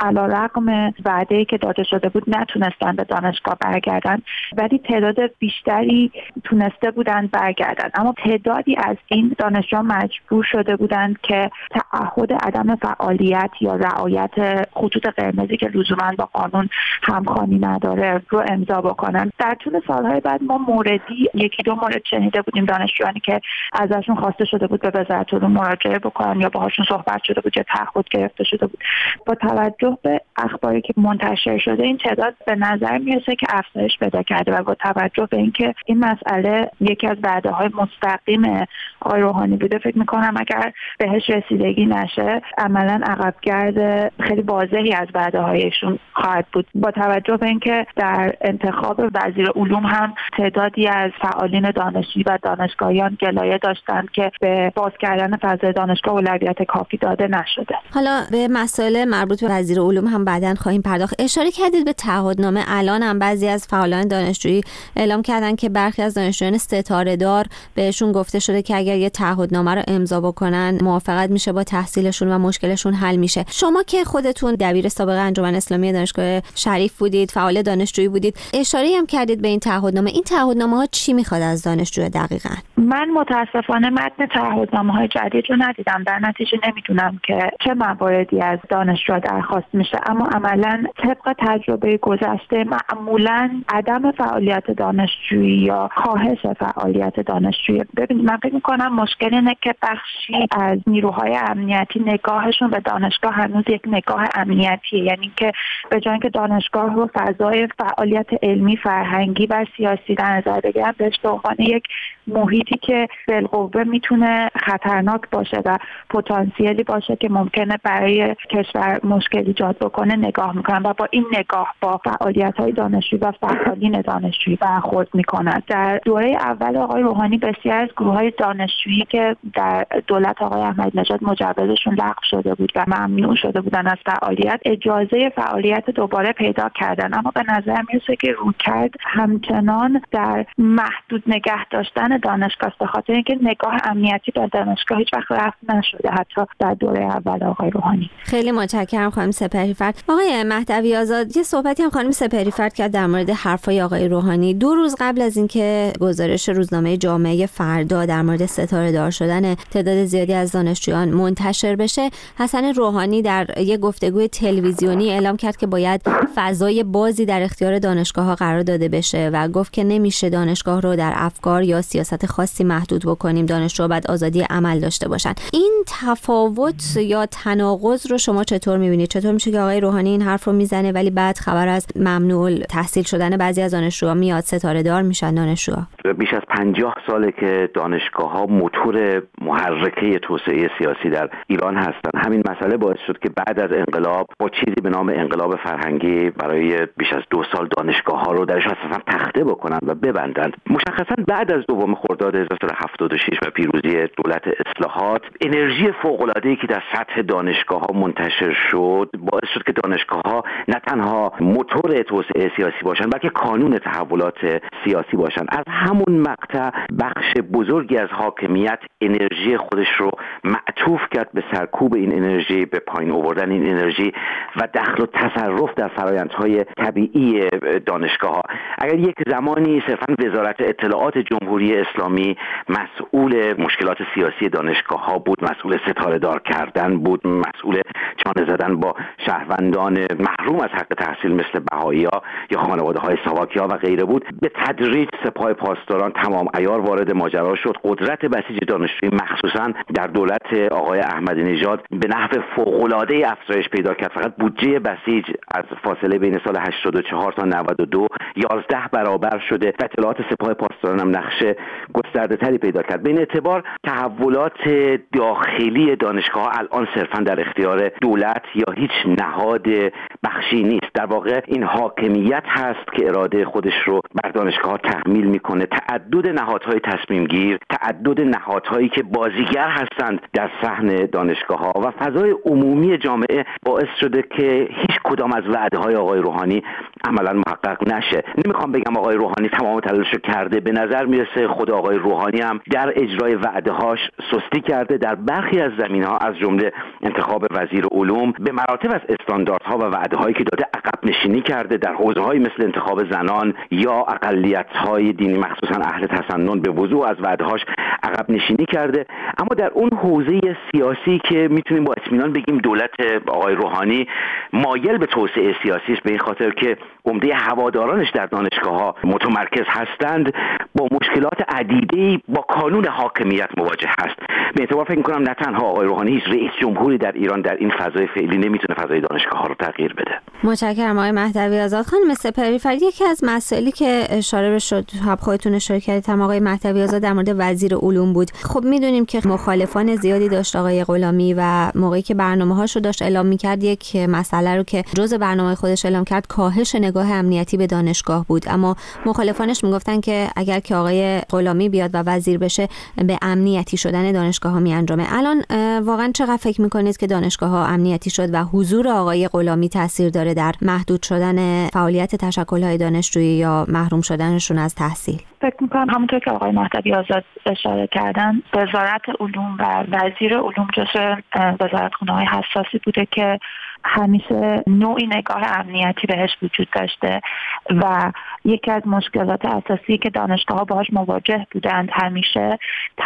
علیرغم وعده‌ای که داده شده بود نتونستن به دانشگاه برگردن، ولی تعداد بیشتری تونسته بودند برگردن. اما تعدادی از این دانشجویان مجبور شده بودند که تعهد عدم فعالیت یا رعایت خطوط قرمزی که لزوما با قانون همخوانی نداره رو امضا بکنن. در طول سالهای بعد ما موردی یکی دو مورد شنیده بودیم دانشجویانی که ازشون خواسته شده بود به وزارت علوم مراجعه بکنن یا باهاشون صحبت شده بود یا تعهد گرفته شده بود. با توجه به اخباری که منتشر شده این تعداد به نظر میرسه که افزایش پیدا کرده و با توجه به اینکه این مسئله یکی از وعده‌های مستقیم آقای روحانی بوده، فکر می‌کنم اگر بهش رسیدگی نشه عملاً عقبگرد خیلی واضحی از وعده‌هایشون خواهد بود. با توجه به اینکه در انتخاب وزیر علوم هم تعدادی از فعالین دانشجویی و دانشگاهیان گلایه داشتند که به باز کردن فضای دانشگاه اولویت کافی داده نشده. حالا به مسائل مربوط به وزیر علوم هم بعداً خواهیم پرداخت. اشاره کردید به تعهدنامه. الان هم بعضی از فعالان دانشجویی اعلام کردن که برخی از دانشجویان ستاره دار بهشون گفته شده که اگر یه تعهدنامه رو امضا بکنن موافقت میشه با تحصیلشون و مشکلشون حل میشه. شما که خودتون دبیر سابق انجمن اسلامی دانشگاه شریف بودید، فعال دانشجویی بودید، اشاره‌ای هم کردید به این تعهدنامه. این تعهدنامه ها چی میخواد از دانشجو دقیقاً؟ من متاسفانه متن تعهدنامه‌های جدید رو ندیدم، در نتیجه نمیدونم که چه مواردی از دانشجو درخواست میشه، اما عملاً طبق تجربه گذشته معمولاً عدم فعالیت دانشجویی یا کاهش فعالیت دانشجویی. ببینید من فکر می‌کنم مشکل اینه که بخشی از نیروهای امنیتی نگاهشون به دانشگاه هنوز یک نگاه امنیتیه، یعنی که به جای اینکه دانشگاه رو فضای فعالیت علمی، فرهنگی و سیاسی در نظر بگیرن، بهش به عنوان یک محیطی که بالقوه میتونه خطرناک باشه و پتانسیلی باشه که ممکنه برای کشور مشکل ایجاد بکنه نگاه میکنن و با این نگاه با فعالیت‌های دانشجویی و فعالین دانشجویی برخورد میکنن. در دوره اول آقای روحانی بسیار از گروه‌های دانشجویی که در دولت آقای احمدی نژاد مجوزشون لغو شده بود و ممنوع شده بودن از فعالیت، اجازه فعالیت دوباره پیدا کردن، اما به نظر میرسه که رویکرد همچنان در محدود نگه داشتن دانشگاه است، به خاطر اینکه نگاه امنیتی به دانشگاه هیچ وقت رفع نشده حتی در دوره اول آقای روحانی. خیلی متشکرم خانم سپهری‌فرد. آقای مهدوی آزاد، یه صحبتی هم خانم سپهری‌فرد کرد در مورد حرفای آقای روحانی. دو روز قبل از اینکه گزارش روزنامه جامعه فردا در مورد ستاره دار شدن تعداد زیادی از دانشجویان منتشر بشه، حسن روحانی در یک گفتگوی تلویزیونی اعلام کرد که باید فضای بازی در اختیار دانشگاه‌ها قرار داده بشه و گفت که نمیشه دانشگاه رو در افکار یا سیاست خاصی محدود بکنیم، دانشجو باید آزادی عمل داشته باشن. این تفاوت یا تناقض رو شما چطور می‌بینید؟ چطور میشه که آقای روحانی این حرف رو میزنه ولی بعد خبر از ممنوع تحصیل شدن بعضی از دانشجوها میاد، ستاره دار میشن دانشجوها؟ بیش از پنجاه ساله که دانشگاه‌ها موتور محرکه توسعه سیاسی در ایران هستند. همین مسئله باعث شد که بعد از انقلاب با چیزی به نام انقلاب فرهنگی برای بیش از دو سال دانشگاه‌ها رو درش اساساً تخته بکنن و ببندند. مشخصاً بعد از دوم خرداد هزار و سیصد و هفتاد و شش و پیروزی دولت اصلاحات، انرژی فوق‌العاده‌ای که در سطح دانشگاه‌ها منتشر شد باعث شد که دانشگاه‌ها نه تنها موتور توسعه سیاسی باشند بلکه کانون تحولات سیاسی باشند. از همون مقطع بخش بزرگی از حاکمیت انرژی خودش رو معطوف کرد به سرکوب این انرژی، به پایین آوردن این انرژی و دخل و تصرف در فرآیندهای طبیعی دانشگاه‌ها. اگر یک زمانی صرفاً وزارت اطلاعات جمهوری اسلامی مسئول مشکلات سیاسی دانشگاه‌ها بود، مسئول ستاره دار کردن بود، مسئول چانه زدن با شهروندان محروم از حق تحصیل مثل بهائی‌ها یا خانواده‌های ساواکیا و غیره بود، به تدریج سپاه پاسداران تمام عیار وارد ماجرا شد. قدرت بسیج دانشجویی مخصوصاً در دولت آقای احمدی نژاد به نحو فوق‌العاده افزایش پیدا کرد. فقط بودجه بسیج از فاصله بین سال هشتاد و چهار تا نود و دو یازده برابر شده. اطلاعات سپاه پاسداران هم نقش گسترده‌تری پیدا کرد. به این اعتبار تحولات داخلی دانشگاه الان صرفاً در اختیار دولت یا هیچ نهاد بخشی نیست. در واقع این حاکمیت هست که اراده خودش رو بر دانشگاه تحمیل میکنه. تعدد نهادهای تصمیم گیر، تعدد نهادهایی که بازیگر هستند در صحن دانشگاه‌ها و فضای عمومی جامعه باعث شده که هیچ کدام از وعده‌های آقای روحانی عملاً محقق نشه. نمیخوام بگم آقای روحانی تمام تلاشو کرده، به نظر میرسه خود آقای روحانی هم در اجرای وعده‌هاش سستی کرده. در برخی از زمینه‌ها از جمله انتخاب وزیر علوم به مراتب از استانداردها و وعده‌هایی که داده عقب نشینی کرده. در حوزه‌های مثل انتخاب زنان یا اقلیت‌های دینی مخصوصاً اهل تسنن به وضوح از وعده‌هاش عقب نشینی کرده. اما در اون حوزه سیاسی که میتونیم با اطمینان بگیم دولت آقای روحانی مایل به توسعه سیاسی است، به این خاطر که عمده هوادارانش در دانشگاه‌ها متمرکز هستند، با مشکلات عدیده‌ای با کانون حاکمیت مواجه هست. به اعتبار فکر می‌کنم نه تنها آقای روحانی، هیچ رئیس جمهوری در ایران در این فضای فعلی نمیتونه فضای دانشگاه‌ها رو تغییر بده. متشکرم آقای مهدوی آزاد. خانم سپهری‌فرد، یکی از مسائلی که اشاره به شد هم خودتون اشاره کردید هم آقای مهدوی آزاد در مورد وزیر علوم بود. خب میدونیم که مخالفان زیادی داشت آقای غلامی و موقعی که برنامه‌هاشو داشت اعلام می‌کرد یک مسئله رو که جزء برنامه خودش اعلام کرد کاهش نگاه امنیتی به دانشگاه بود، اما مخالفانش میگفتن که اگر که آقای غلامی بیاد و وزیر بشه به امنیتی شدن دانشگاه‌ها میانجامه. الان واقعا چقدر فکر می‌کنید که دانشگاه‌ها امنیتی شد و حضور آقای غلامی تاثیر داره در محدود شدن فعالیت تشکل‌های دانشجویی یا محروم شدنشون از از تحصیل؟ فکر میکنم همونطور که آقای مهدوی آزاد اشاره کردن، وزارت علوم و وزیر علوم جزو وزارتخونه‌های حساسی بوده که همیشه نوعی نگاه امنیتی بهش وجود داشته و یکی از مشکلات اساسی که دانشگاه‌ها باهاش مواجه بودند همیشه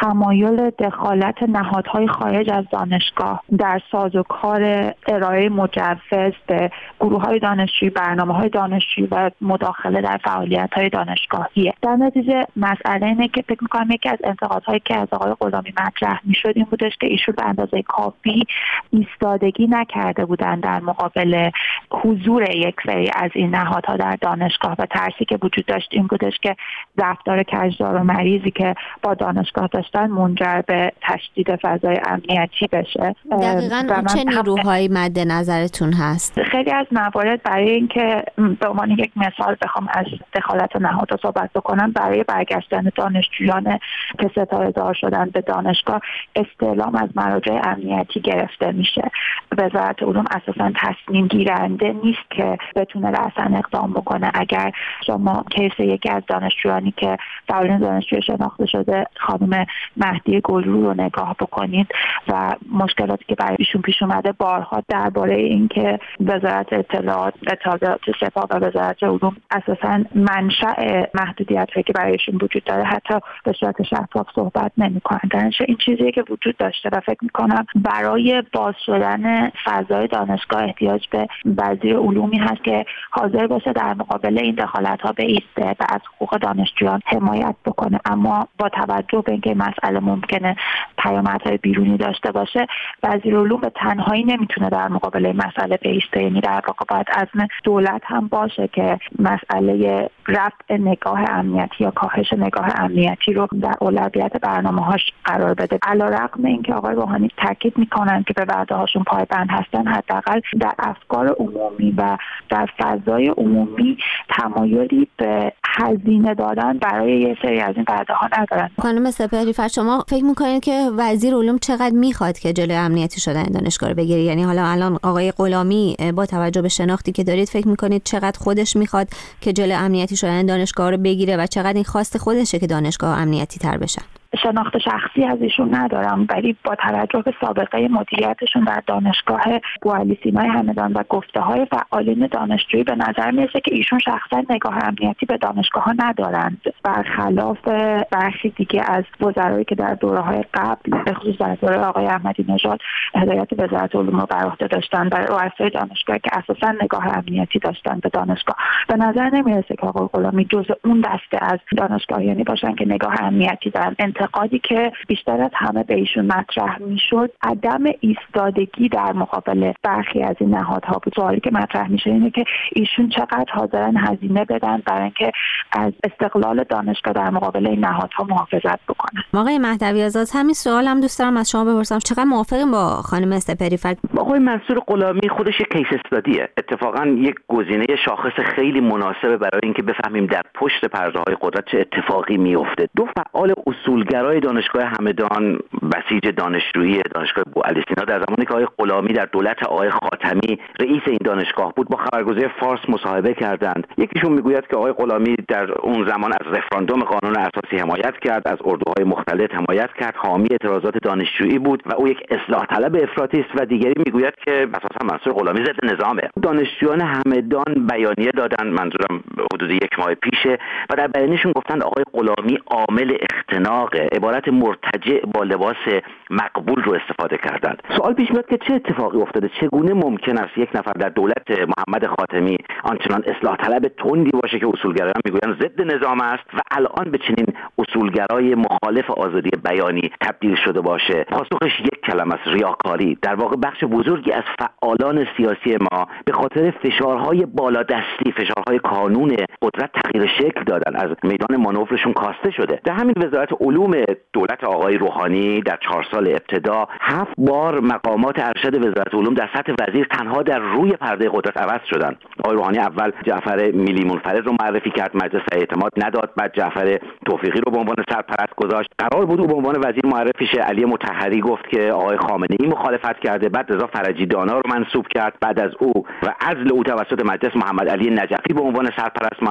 تمایل دخالت نهادهای خارج از دانشگاه در سازوکار ارائه مجوز به گروه‌های دانشجویی، برنامه‌های دانشجویی و مداخله در فعالیت‌های دانشگاهیه. در نتیجه مسئله اینه که فکر می‌کنم یکی از انتقادهایی که از آقای غلامی مطرح می‌شد این بودش که ایشون به اندازه کافی ایستادگی نکرده بودند در مقابل حضور یک سری از این نهادها در دانشگاه و ترسی که وجود داشت این بودش که رفتار کجدار و مریضی که با دانشگاه داشتن منجر به تشدید فضای امنیتی بشه. دقیقاً چه نیروهایی مد نظرتون هست؟ خیلی از موارد برای اینکه به عنوان یک مثال بخوام از دخالت نهادها صحبت بکنم، برای برگشتن دانشجویان که ستاره‌دار شدن به دانشگاه استعلام از مراجع امنیتی گرفته میشه. وزارت علوم اساساً تصمیم گیرنده نیست که بتونه رأساً اقدام بکنه. اگر شما کیس یکی از دانشجویانی که فعالین دانشجویی شناخته شده خانم مهدی گلرو رو نگاه بکنید و مشکلاتی که برای ایشون پیش اومده، بارها درباره اینکه وزارت اطلاعات اطلاعات سپاه و وزارت علوم اساساً منشأ محدودیت‌هایی که برایشون وجود داره حتی به صورت شفاف صحبت نمی‌کنن. درنچه این چیزی که وجود داشته و فکر می‌کنم برای باز شدن فضای دانشگاه احتیاج به وزیر علومی هست که حاضر باشه در مقابل این دخالت‌ها بایسته و از حقوق دانشجویان حمایت بکنه. اما با توجه به اینکه مسئله ممکنه پیامدهای بیرونی داشته باشه، وزیر علوم به تنهایی نمیتونه در مقابل این مسئله بایسته. یعنی در واقع باید عزم دولت هم باشه که مسئله رفع نگاه امنیتی یا کاهش نگاه امنیتی رو در اولویت برنامه‌هاش قرار بده. علیرغم اینکه آقای روحانی تاکید میکنن که به وعده‌هاشون پایبند هستن، حداقل در افکار عمومی و در فضای عمومی تمایلی به هزینه دادن برای یه سری از این وعده‌ها ندارن. خانم سپهریفر، شما فکر میکنید که وزیر علوم چقدر میخواد که جلوی امنیتی شدن دانشگاه رو بگیره؟ یعنی حالا الان آقای غلامی با توجه به شناختی که دارید فکر میکنید چقدر خودش میخواد که جلوی امنیتی شدن دانشگاه رو بگیره و چقدر این خواست خودشه که دانشگاه امنیتی تر بشن؟ شناخت شخصی از ایشون ندارم، ولی با توجه به سابقه مدیریتشون در دانشگاه بوعلی سینای همدان و گفته های فعالین دانشجویی به نظر میرسه که ایشون شخصا نگاه امنیتی به دانشگاه ها ندارند، برخلاف برخی دیگه از وزرایی که در دوره های قبل به خصوص در دوره آقای احمدی نژاد هدایت وزارت علوم رو بر عهده داشتن و رؤسای دانشگاه که اساسا نگاه امنیتی داشتن به دانشگاه. به نظر نمیرسه که آقای غلامی جزء اون دسته از دانشگاهیانی باشن که نگاه امنیتی دارن. انتقادی که بیشتر از همه به ایشون مطرح میشد عدم ایستادگی در مقابل برخی از این نهادها بود. سوالی که مطرح میشه اینه که ایشون چقدر حاضرن هزینه بدن برای اینکه از استقلال دانشگاه در مقابل این نهادها محافظت بکنن. آقای مهدوی آزاد، همین سوالم دوست دارم از شما بپرسم، چقدر موافقین با خانم سپهریفر؟ آقای منصور غلامی خودش یک کیس استادیه. اتفاقا یک گزینه شاخص خیلی مناسبه برای اینکه بفهمیم در پشت پرده‌های قدرت چه اتفاقی میفته. دو فعال اصولگرای دانشگاه همدان، بسیج دانشجویی دانشگاه بوعلی سینا، در زمانی که آقای غلامی در دولت آقای خاتمی رئیس این دانشگاه بود، با خبرگزاری فارس مصاحبه کردند. یکیشون میگوید که آقای غلامی در اون زمان از رفراندوم قانون اساسی حمایت کرد، از اردوهای مختلط حمایت کرد، حامی اعتراضات دانشجویی بود و او یک اصلاح طلب افراطی است، و دیگری میگوید که اساسا منصور غلامی ضد نظامه. دانشجویان همدان بیانیه دادن، منظورم حدود یک ماه پیشه، و در بیانیه‌شون گفتند آقای غلامی عامل اختناق، عبارت مرتجع با لباس مقبول رو استفاده کردند. سوال پیش میاد که چه اتفاقی افتاده؟ چگونه ممکن است یک نفر در دولت محمد خاتمی آنچنان اصلاح طلب تندی باشه که اصولگرایان میگویند ضد نظام است و الان به چنین اصولگرای مخالف آزادی بیانی تبدیل شده باشه؟ پاسخش یک کلمه است: ریاکاری. در واقع بخش بزرگی از فعالان سیاسی ما به خاطر فشارهای بالادستی، فشارهای کانون قدرت تغییر شکل دادن، از میدان مانورشون کاسته شده. در همین وزارت علوم دولت آقای روحانی در چهار سال ابتدا هفت بار مقامات ارشد وزارت علوم در سطح وزیر تنها در روی پرده قدرت عوض شدن. آقای روحانی اول جعفر میلی منفرد رو معرفی کرد، مجلس اعتماد نداد، بعد جعفر توفیقی رو به عنوان سرپرست گذاشت. قرار بود او به عنوان وزیر معرفی شه، علی مطهری گفت که آقای خامنه‌ای مخالفت کرده، بعد رضا فرجی دانا رو منصوب کرد، بعد از او و عزل او توسط مجلس محمد علی نجفی به عنوان سرپرست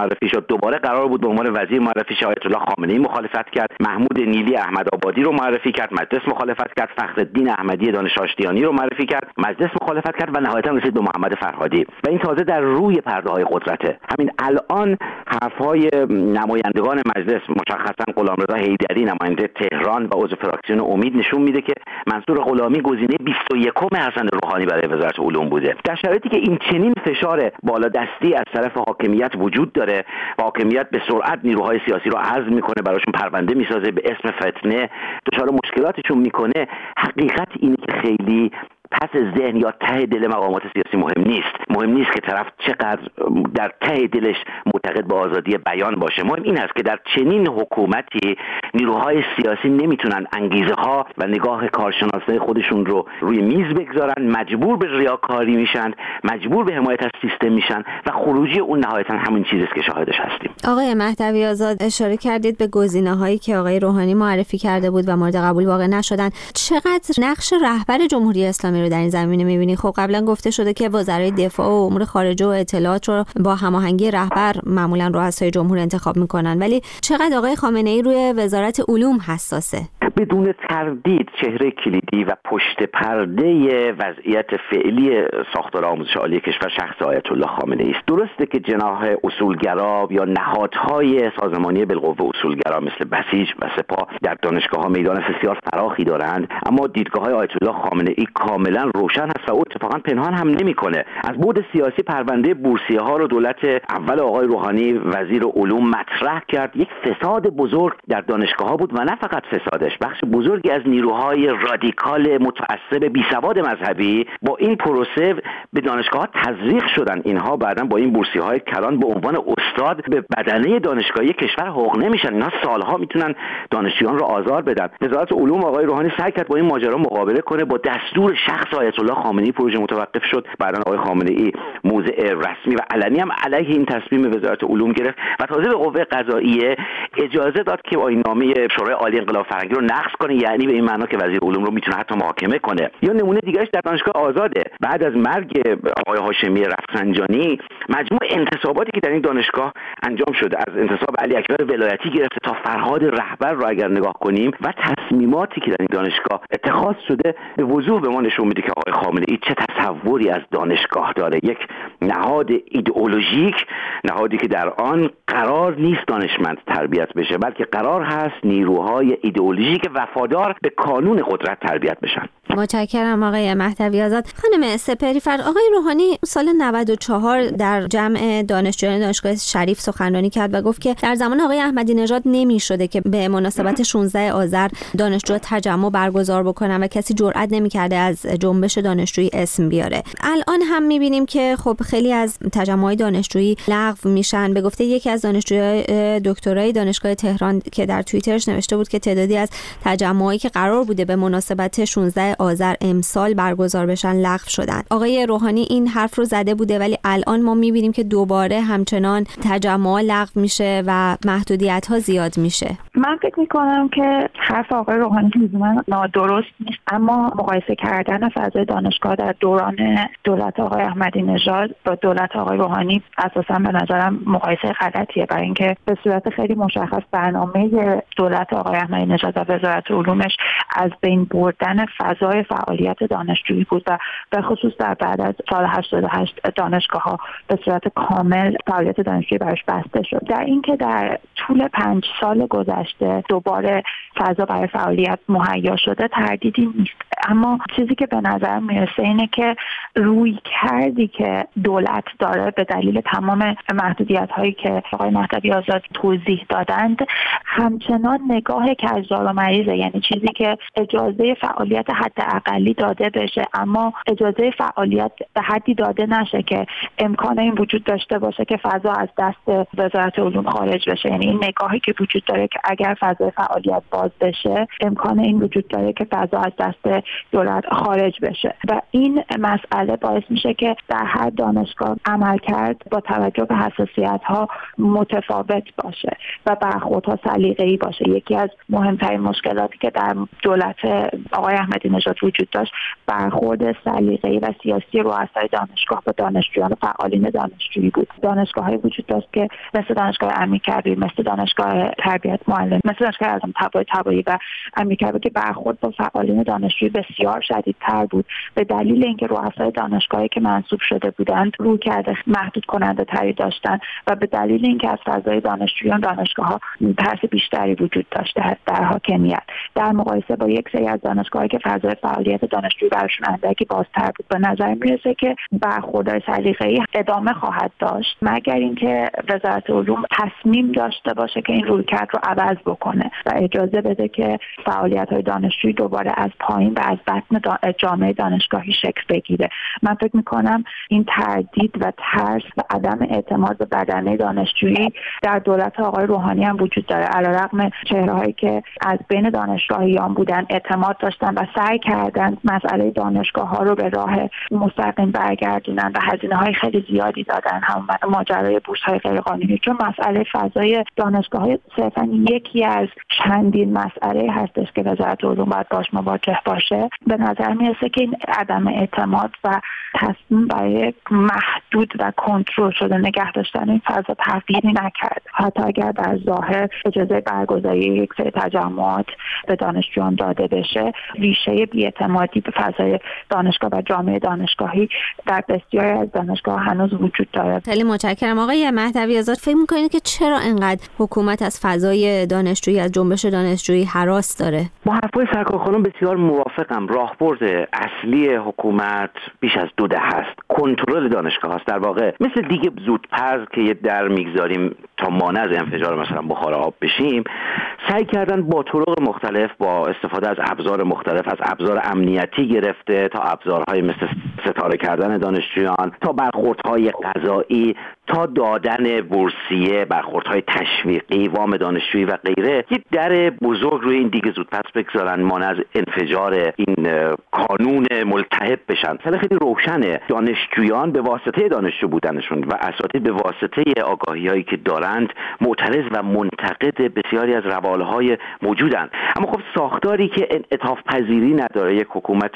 معرفی شد. دوباره قرار بود به عنوان وزیر معرفی شه. آیت الله خامنه‌ای مخالفت کرد، محمود نیلی احمد آبادی رو معرفی کرد، مجلس مخالفت کرد، فخرالدین احمدی دانش آشتیانی رو معرفی کرد، مجلس مخالفت کرد و نهایتا رسید به محمد فرهادی و این تازه در روی پرده‌های قدرته. همین الان حرف‌های نمایندگان مجلس، مشخصا غلامرضا حیدری نماینده تهران و عضو فراکسیون امید، نشون میده که منصور غلامی گزینه بیست و یکم حسن روحانی برای وزارت علوم بوده. در شرایطی که این چنین فشار بالادستی از طرف حاکمیت وجود داره و حاکمیت به سرعت نیروهای سیاسی رو عزل میکنه، براشون پرونده میسازه، به اسم فتنه دچار مشکلاتشون میکنه، حقیقت اینه که خیلی پس ذهن یا ته دل مقامات سیاسی مهم نیست. مهم نیست که طرف چقدر در ته دلش معتقد به آزادی بیان باشه. مهم این است که در چنین حکومتی نیروهای سیاسی نمیتونن انگیزه ها و نگاه کارشناسای خودشون رو روی میز بگذارن، مجبور به ریاکاری میشن، مجبور به حمایت از سیستم میشن و خروجی اون نهایتا همین چیزی است که شاهدش هستیم. آقای مهدوی آزاد، اشاره کردید به گزینه‌هایی که آقای روحانی معرفی کرده بود و مورد قبول واقع نشدن. چقدر نقش رهبر جمهوری اسلامی رو در این زمینه می‌بینید؟ خب قبلا گفته شده که وزرای دفاع و امور خارجه و اطلاعات رو با هماهنگی رهبر معمولا رؤسای جمهور انتخاب میکنن، ولی چقدر آقای خامنه‌ای روی وزارت علوم حساسه؟ بدون تردید چهره کلیدی و پشت پرده وضعیت فعلی ساختار آموزش عالی کشور شخص آیت الله خامنه‌ای است. درسته که جناح اصولگرا یا نهادهای سازمانی بالقوه اصولگرا مثل بسیج و سپاه در دانشگاه‌ها میدان بسیار فراخی دارند، اما دیدگاه‌های آیت الله خامنه‌ای کاملا روشن است و او اتفاقا پنهان هم نمی‌کنه. از بعد سیاسی پرونده بورسیه‌ها رو دولت اول آقای روحانی وزیر علوم مطرح کرد. یک فساد بزرگ در دانشگاه‌ها بود و نه فقط فسادش، بخش بزرگی از نیروهای رادیکال متعصب بیسواد مذهبی با این پروسه به دانشگاه‌ها تزریق شدن. اینها بعداً با این بورسیه‌های کلان به عنوان استاد به بدنه دانشگاهی کشور حقوق نمیشن. اینا سالها میتونن دانشجویان رو آزار بدن. وزارت علوم آقای روحانی سعی کرد با این ماجرا مقابله کنه. با دستور شخص آیت الله خامنه‌ای پروژه متوقف شد. بعداً آقای خامنه‌ای موضع رسمی و علنی هم علیه این تصمیم وزارت علوم گرفت و تازه به قوه قضاییه اجازه داد که آیین‌نامه شورای عالی انقلاب فرهنگی رو نقض کنه، یعنی به این معنا که وزیر علوم رو میتونه حتی محاکمه کنه. یا نمونه دیگه‌اش در دانشگاه آزاده. بعد از مرگ آقای هاشمی رفسنجانی مجموع انتصاباتی که در این دانشگاه انجام شده، از انتصاب علی اکبر ولایتی گرفته تا فرهاد رهبر رو اگر نگاه کنیم و تصمیماتی که در این دانشگاه اتخاذ شده، به وضوح به ما نشون میده که آقای خامنه‌ای چه تصوری از دانشگاه داره. یک نهاد ایدئولوژیک، نهادی که در آن قرار نیست دانشمند تربیت بشه، بلکه قرار هست نیروهای ایدئولوژیک وفادار به کانون قدرت تربیت بشن. متشکرم آقای مهدوی آزاد. خانم سپهری‌فرد، آقای روحانی سال نود و چهار در جمع دانشجویان دانشگاه شریف سخنرانی کرد و گفت که در زمان آقای احمدی نژاد نمی‌شده که به مناسبت شانزده آذر دانشجو تجمع برگزار بکنن و کسی جرئت نمی‌کرده از جنبش دانشجویی اسم بیاره. الان هم می‌بینیم که خب خیلی از تجمع‌های دانشجویی لغو میشن. به گفته یکی از دانشجویان دکترای دانشگاه تهران که در توییترش نوشته بود که تعدادی از تجمعایی که قرار بوده به مناسبت شانزده آذر امسال برگزار بشن لغو شدن. آقای روحانی این حرف رو زده بوده، ولی الان ما می‌بینیم که دوباره همچنان تجمع لغو میشه و محدودیت‌ها زیاد میشه. من فکر می‌کنم که حرف آقای روحانی لزوما نادرست نیست، اما مقایسه کردن فضای دانشگاه در دوران دولت آقای احمدی نژاد با دولت آقای روحانی اساساً به نظرم مقایسه غلطیه، برای اینکه به صورت خیلی مشخص برنامه دولت آقای احمدی نژاد و وزارت علومش از بین بردن فضای فعالیت دانشجویی بود و به خصوص در بعد از سال هشتاد و هشت دانشگاه‌ها به صورت کامل فعالیت دانشجویی براش بسته شد. در اینکه در طول پنج سال گذشته دوباره فضا برای فعالیت مهیا شده تردیدی نیست، اما چیزی که به نظر میرسه اینه که روی کردی که دولت داره به دلیل تمام محدودیت‌هایی که آقای مهدوی آزاد توضیح دادند همچنان نگاه کجدار و مریضه، یعنی چیزی که اجازه فعالیت حداقلی داده بشه اما اجازه فعالیت به حدی داده نشه که امکان این وجود داشته باشه که فضا از دست وزارت علوم خارج بشه. یعنی این نگاهی که وجود داره که اگر فضای فعالیت باز بشه امکان این وجود داره که فضا از دست دولت خارج بشه و این مسئله باعث میشه که در هر دانشگاه عملکرد با توجه به حساسیت‌ها متفاوت باشه و برخوردها سلیقه‌ای باشه. یکی از مهمترین مشکلاتی که در دولت آقای احمدی نژاد وجود داشت برخورد سلیقه‌ای و سیاسی رؤسای دانشگاه با دانشجویان و فعالین دانشجویی بود. دانشگاه‌های وجود داشت که مثل دانشگاه امیرکبیر، مثل دانشگاه تربیت معلم، مثل دانشگاه اعظم طباطبایی و امیرکبیر که برخورد با فعالین دانشجویی بسیار شدیدتر بود به دلیل اینکه رؤسای دانشگاهی که منصوب شده بودند رویکرد محدود کننده تری داشتند و به دلیل اینکه از فضای دانشجویان دانشگاه‌ها ترس بیشتری وجود داشته در حاکمیت در مقایسه با یک سری از دانشگاه‌هایی که فضای فعالیت دانشجویی براشون اندکی بازتر بود. به نظر میرسه که برخوردهای سلیقه‌ای ادامه خواهد داشت مگر اینکه وزارت علوم تصمیم داشته باشه که این رویکرد رو عوض بکنه و اجازه بده که فعالیت‌های دانشجویی دوباره از پایین و از بطن جامعه دانشگاهی شکل بگیره. من فکر می‌کنم این تردید و ترس و عدم اعتماد به بدنه دانشجویی در دولت آقای روحانی هم وجود داره. علیرغم چهره‌هایی که از بین دانشگاهیان بودن اعتماد داشتن و سعی کردن مسئله دانشگاه‌ها رو به راه مستقیم برگردونن و هزینه‌های خیلی زیادی دادن، هم ماجرای بورس‌های غیرقانونی، چون مسئله فضای دانشگاه‌ها صرفاً یکی از چندین مسئله هستش که وزارت علوم باید باش مواجه باشه. به نظر میرسه که این عدم اعتماد و تصمیم برای محدود و کنترل شده نگه داشتن این فضا تغییری نکرد. حتی اگر در ظاهر اجازه برگزاری یک سری تجمعات به دانشجویان داده بشه، ریشه بی‌اعتمادی به فضای دانشگاه و جامعه دانشگاهی در بسیاری از دانشگاه هنوز وجود داره. خیلی متشکرم. آقای مهدوی آزاد، فکر می‌کنید که چرا انقدر حکومت از فضای دانشجویی، از جنبش دانشجویی هراس داره؟ با حرفای سرکار خانم بسیار موافقم. راهبرد اصلی حکومت بیش از دو دهه است. کنترل دانشگاه است. در واقع مثل دیگه زودپز که یه در میگذاریم تا مانع از انفجار مثلا بخار آب بشیم، سعی کردن با طرق مختلف، با استفاده از ابزار مختلف، از ابزار امنیتی گرفته تا ابزارهای مثل ستاره کردن دانشجویان، تا برخوردهای قضایی، تا دادن بورسیه، برخوردهای تشویقی، وام دانشجویی و غیره، یک در بزرگ روی این دیگه زودپس بگذارن مانع از انفجار این کانون ملتهب بشن. مثلا خیلی روشنه، دانشجویان به واسطه دانشجو بودنشون و اساتید به واسطه آگاهی‌هایی که دارند معترض و منتقد بسیاری از روالهای موجودند. اما خب ساختاری که انعطاف پذیری نداره، یک حکومت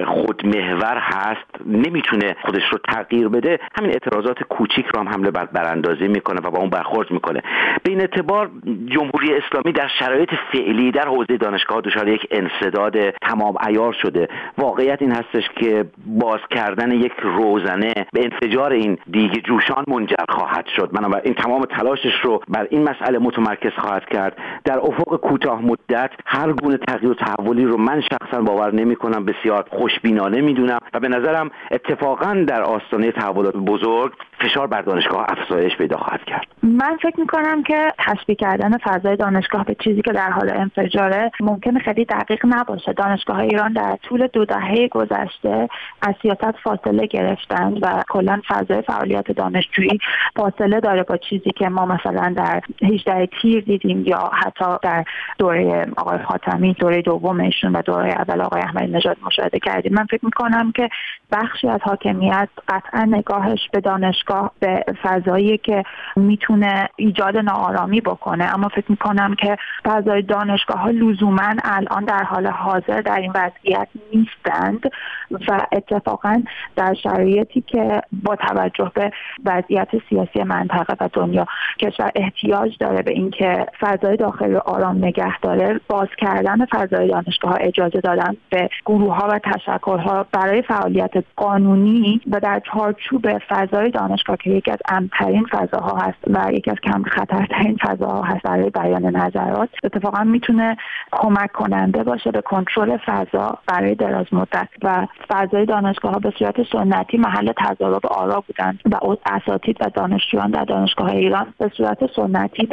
خودمحور هست، نمیتونه خودش رو تغییر بده، همین اعتراضات کوچیک رو هم حمله بر براندازی میکنه و با اون برخورد میکنه. به این اعتبار جمهوری اسلامی در شرایط فعلی در حوزه دانشگاه دچار یک انسداد تمام عیار شده. واقعیت این هستش که باز کردن یک روزنه به انفجار این دیگه جوشان منجر خواهد شد. بنابراین تمام تلاشش رو بر این مسئله متمرکز خواهد کرد. در افق کوتاه مدت هر گونه تغییر و تحولی رو من شخصا باور نمی‌کنم، بسیار خوشبینانه میدونم و به نظرم اتفاقا در آستانه تحولات بزرگ فشار بر دانشگاه افزایش پیدا خواهد کرد. من فکر می‌کنم که تشبیه کردن فضای دانشگاه به چیزی که در حال انفجاره ممکنه خیلی دقیق نباشه. دانشگاه ایران در طول دو دهه گذشته از سیاست فاصله گرفتند و کلا فضای فعالیت دانشجویی فاصله داره با چیزی که ما مثلا در هجده تیر دیدیم یا حتی در دوره آقای خاتمی، دوره دومشون و دوره اول آقای احمدی نژاد مشاهده کردیم. من فکر می‌کنم که بخشی از حاکمیت قطعا نگاهش به دانشگاه به فضایی که میتونه ایجاد ناآرامی بکنه، اما فکر می‌کنم که فضای دانشگاه‌ها لزوماً الان در حال حاضر در این وضعیت نیستند و اتفاقاً در شرایطی که با توجه به وضعیت سیاسی منطقه و دنیا کشور احتیاج داره به اینکه فضای داخلی آرام نگه داره، باز کردن فضای دانشگاه‌ها، اجازه دادن به گروه‌ها و تشکل‌ها برای فعالیت قانونی و در چارچوب فضای دانشگاه که یکی از امن‌ترین فضاها هست و یکی از کم خطرترین فضاها هست برای بیان نظرات، اتفاقا میتونه کمک کننده باشه به کنترل فضا برای دراز مدت. و فضای دانشگاه‌ها به صورت سنتی محل تضارب آرا بودند و اساتید و دانشجویان در دانشگاه ایران به صورت سنتی در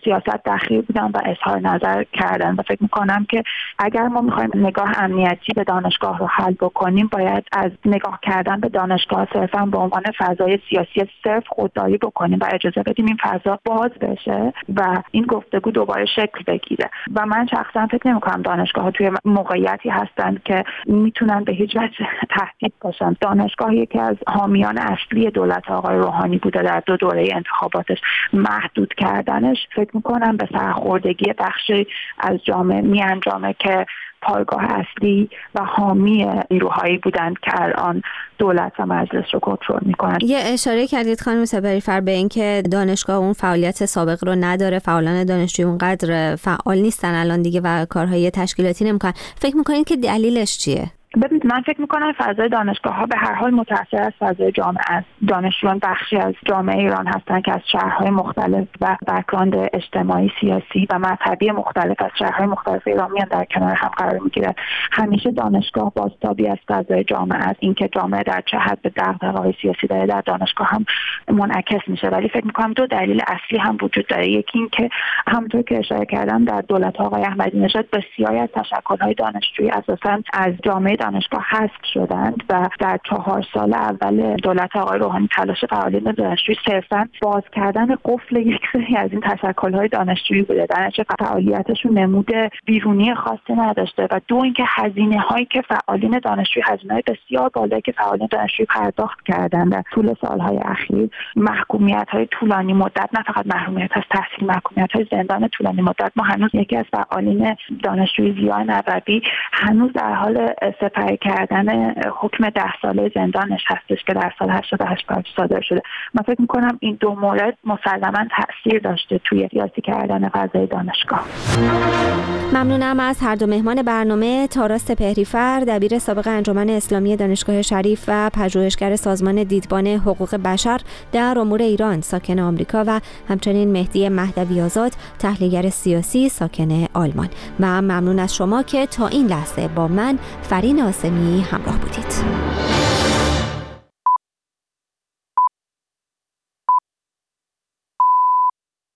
سیاست دخیل بودن و اظهار نظر کردن و فکر میکنم که اگر ما میخوایم نگاه امنیتی به دانشگاه رو حل بکنیم باید از نگاه کردن به دانشگاه صرفا به عنوان فضای سیاسی صرف خودداری بکنیم و اجازه بدیم این فضا باز بشه و این گفتگو دوباره شکل بگیره. و من شخصا فکر نمیکنم دانشگاه ها توی موقعیتی هستند که میتونن به هیچ وجه تهدید باشن. دانشگاه یکی از حامیان اصلی دولت آقای روحانی بوده در دو دوره انتخاباتش. محدود کردنش فکر میکنم به سرخوردگی بخشی از جامعه میانجامه که پایگاه اصلی و حامی نیروهایی بودند که الان دولت و مجلس رو کنترل میکنند. یه اشاره کردید خانم سپریفر به این که دانشگاه اون فعالیت سابق رو نداره، فعالان دانشجویی اونقدر فعال نیستن الان دیگه و کارهای تشکیلاتی نمیکنن. فکر میکنید که دلیلش چیه؟ ببینید من فکر میکنم فضای دانشگاه ها به هر حال متأثر از فضای جامعه است. دانشجویان بخشی از جامعه ایران هستند که از شهرهای مختلف و بک‌گراند اجتماعی، سیاسی و مذهبی مختلف از شهرهای مختلف ایران میان در کنار هم قرار میگیرند. همیشه دانشگاه بازتابی از فضای جامعه است. اینکه جامعه در چه حد به دغدغه‌های سیاسی داره در دانشگاه هم منعکس میشه. ولی فکر میکنم دو دلیل اصلی هم وجود داره. یکی اینکه همونطور که اشاره کردم در دولت آقای احمدی نژاد بسیاری از تشکل‌های دانشجویی اساساً از جامعه دانشگاه حذف شدند و در چهار سال اول دولت آقای روحانی تلاش فعالین دانشجویی صرفاً باز کردن قفل یک سری از این تشکل‌های دانشجویی بوده. در نتیجه فعالیتشون نمود بیرونی خاصی نداشته و دو اینکه هزینه‌هایی که فعالین دانشجویی هزینه‌های بسیار بالایی که فعالین دانشجویی پرداخت کردند در طول سال‌های اخیر، محکومیت‌های طولانی مدت، نه فقط محرومیت از تحصیل، محکومیت‌های زندان طولانی مدت. ما هنوز یکی از فعالین دانشجویی زیا نووی هنوز در حال سپری کردن حکم ده ساله زندانش هستش که در سال هشتاد و هشت صادر شده. من فکر میکنم این دو مورد مسلماً تأثیر داشته توی سیاسی کردن فضای دانشگاه. ممنونم از هر دو مهمان برنامه، تارا سپهریفر دبیر سابق انجمن اسلامی دانشگاه شریف و پژوهشگر سازمان دیدبان حقوق بشر در امور ایران ساکن آمریکا و همچنین مهدی مهدوی آزاد تحلیلگر سیاسی ساکن آلمان. و ممنون از شما که تا این لحظه با من فرین آسمی همراه بودید.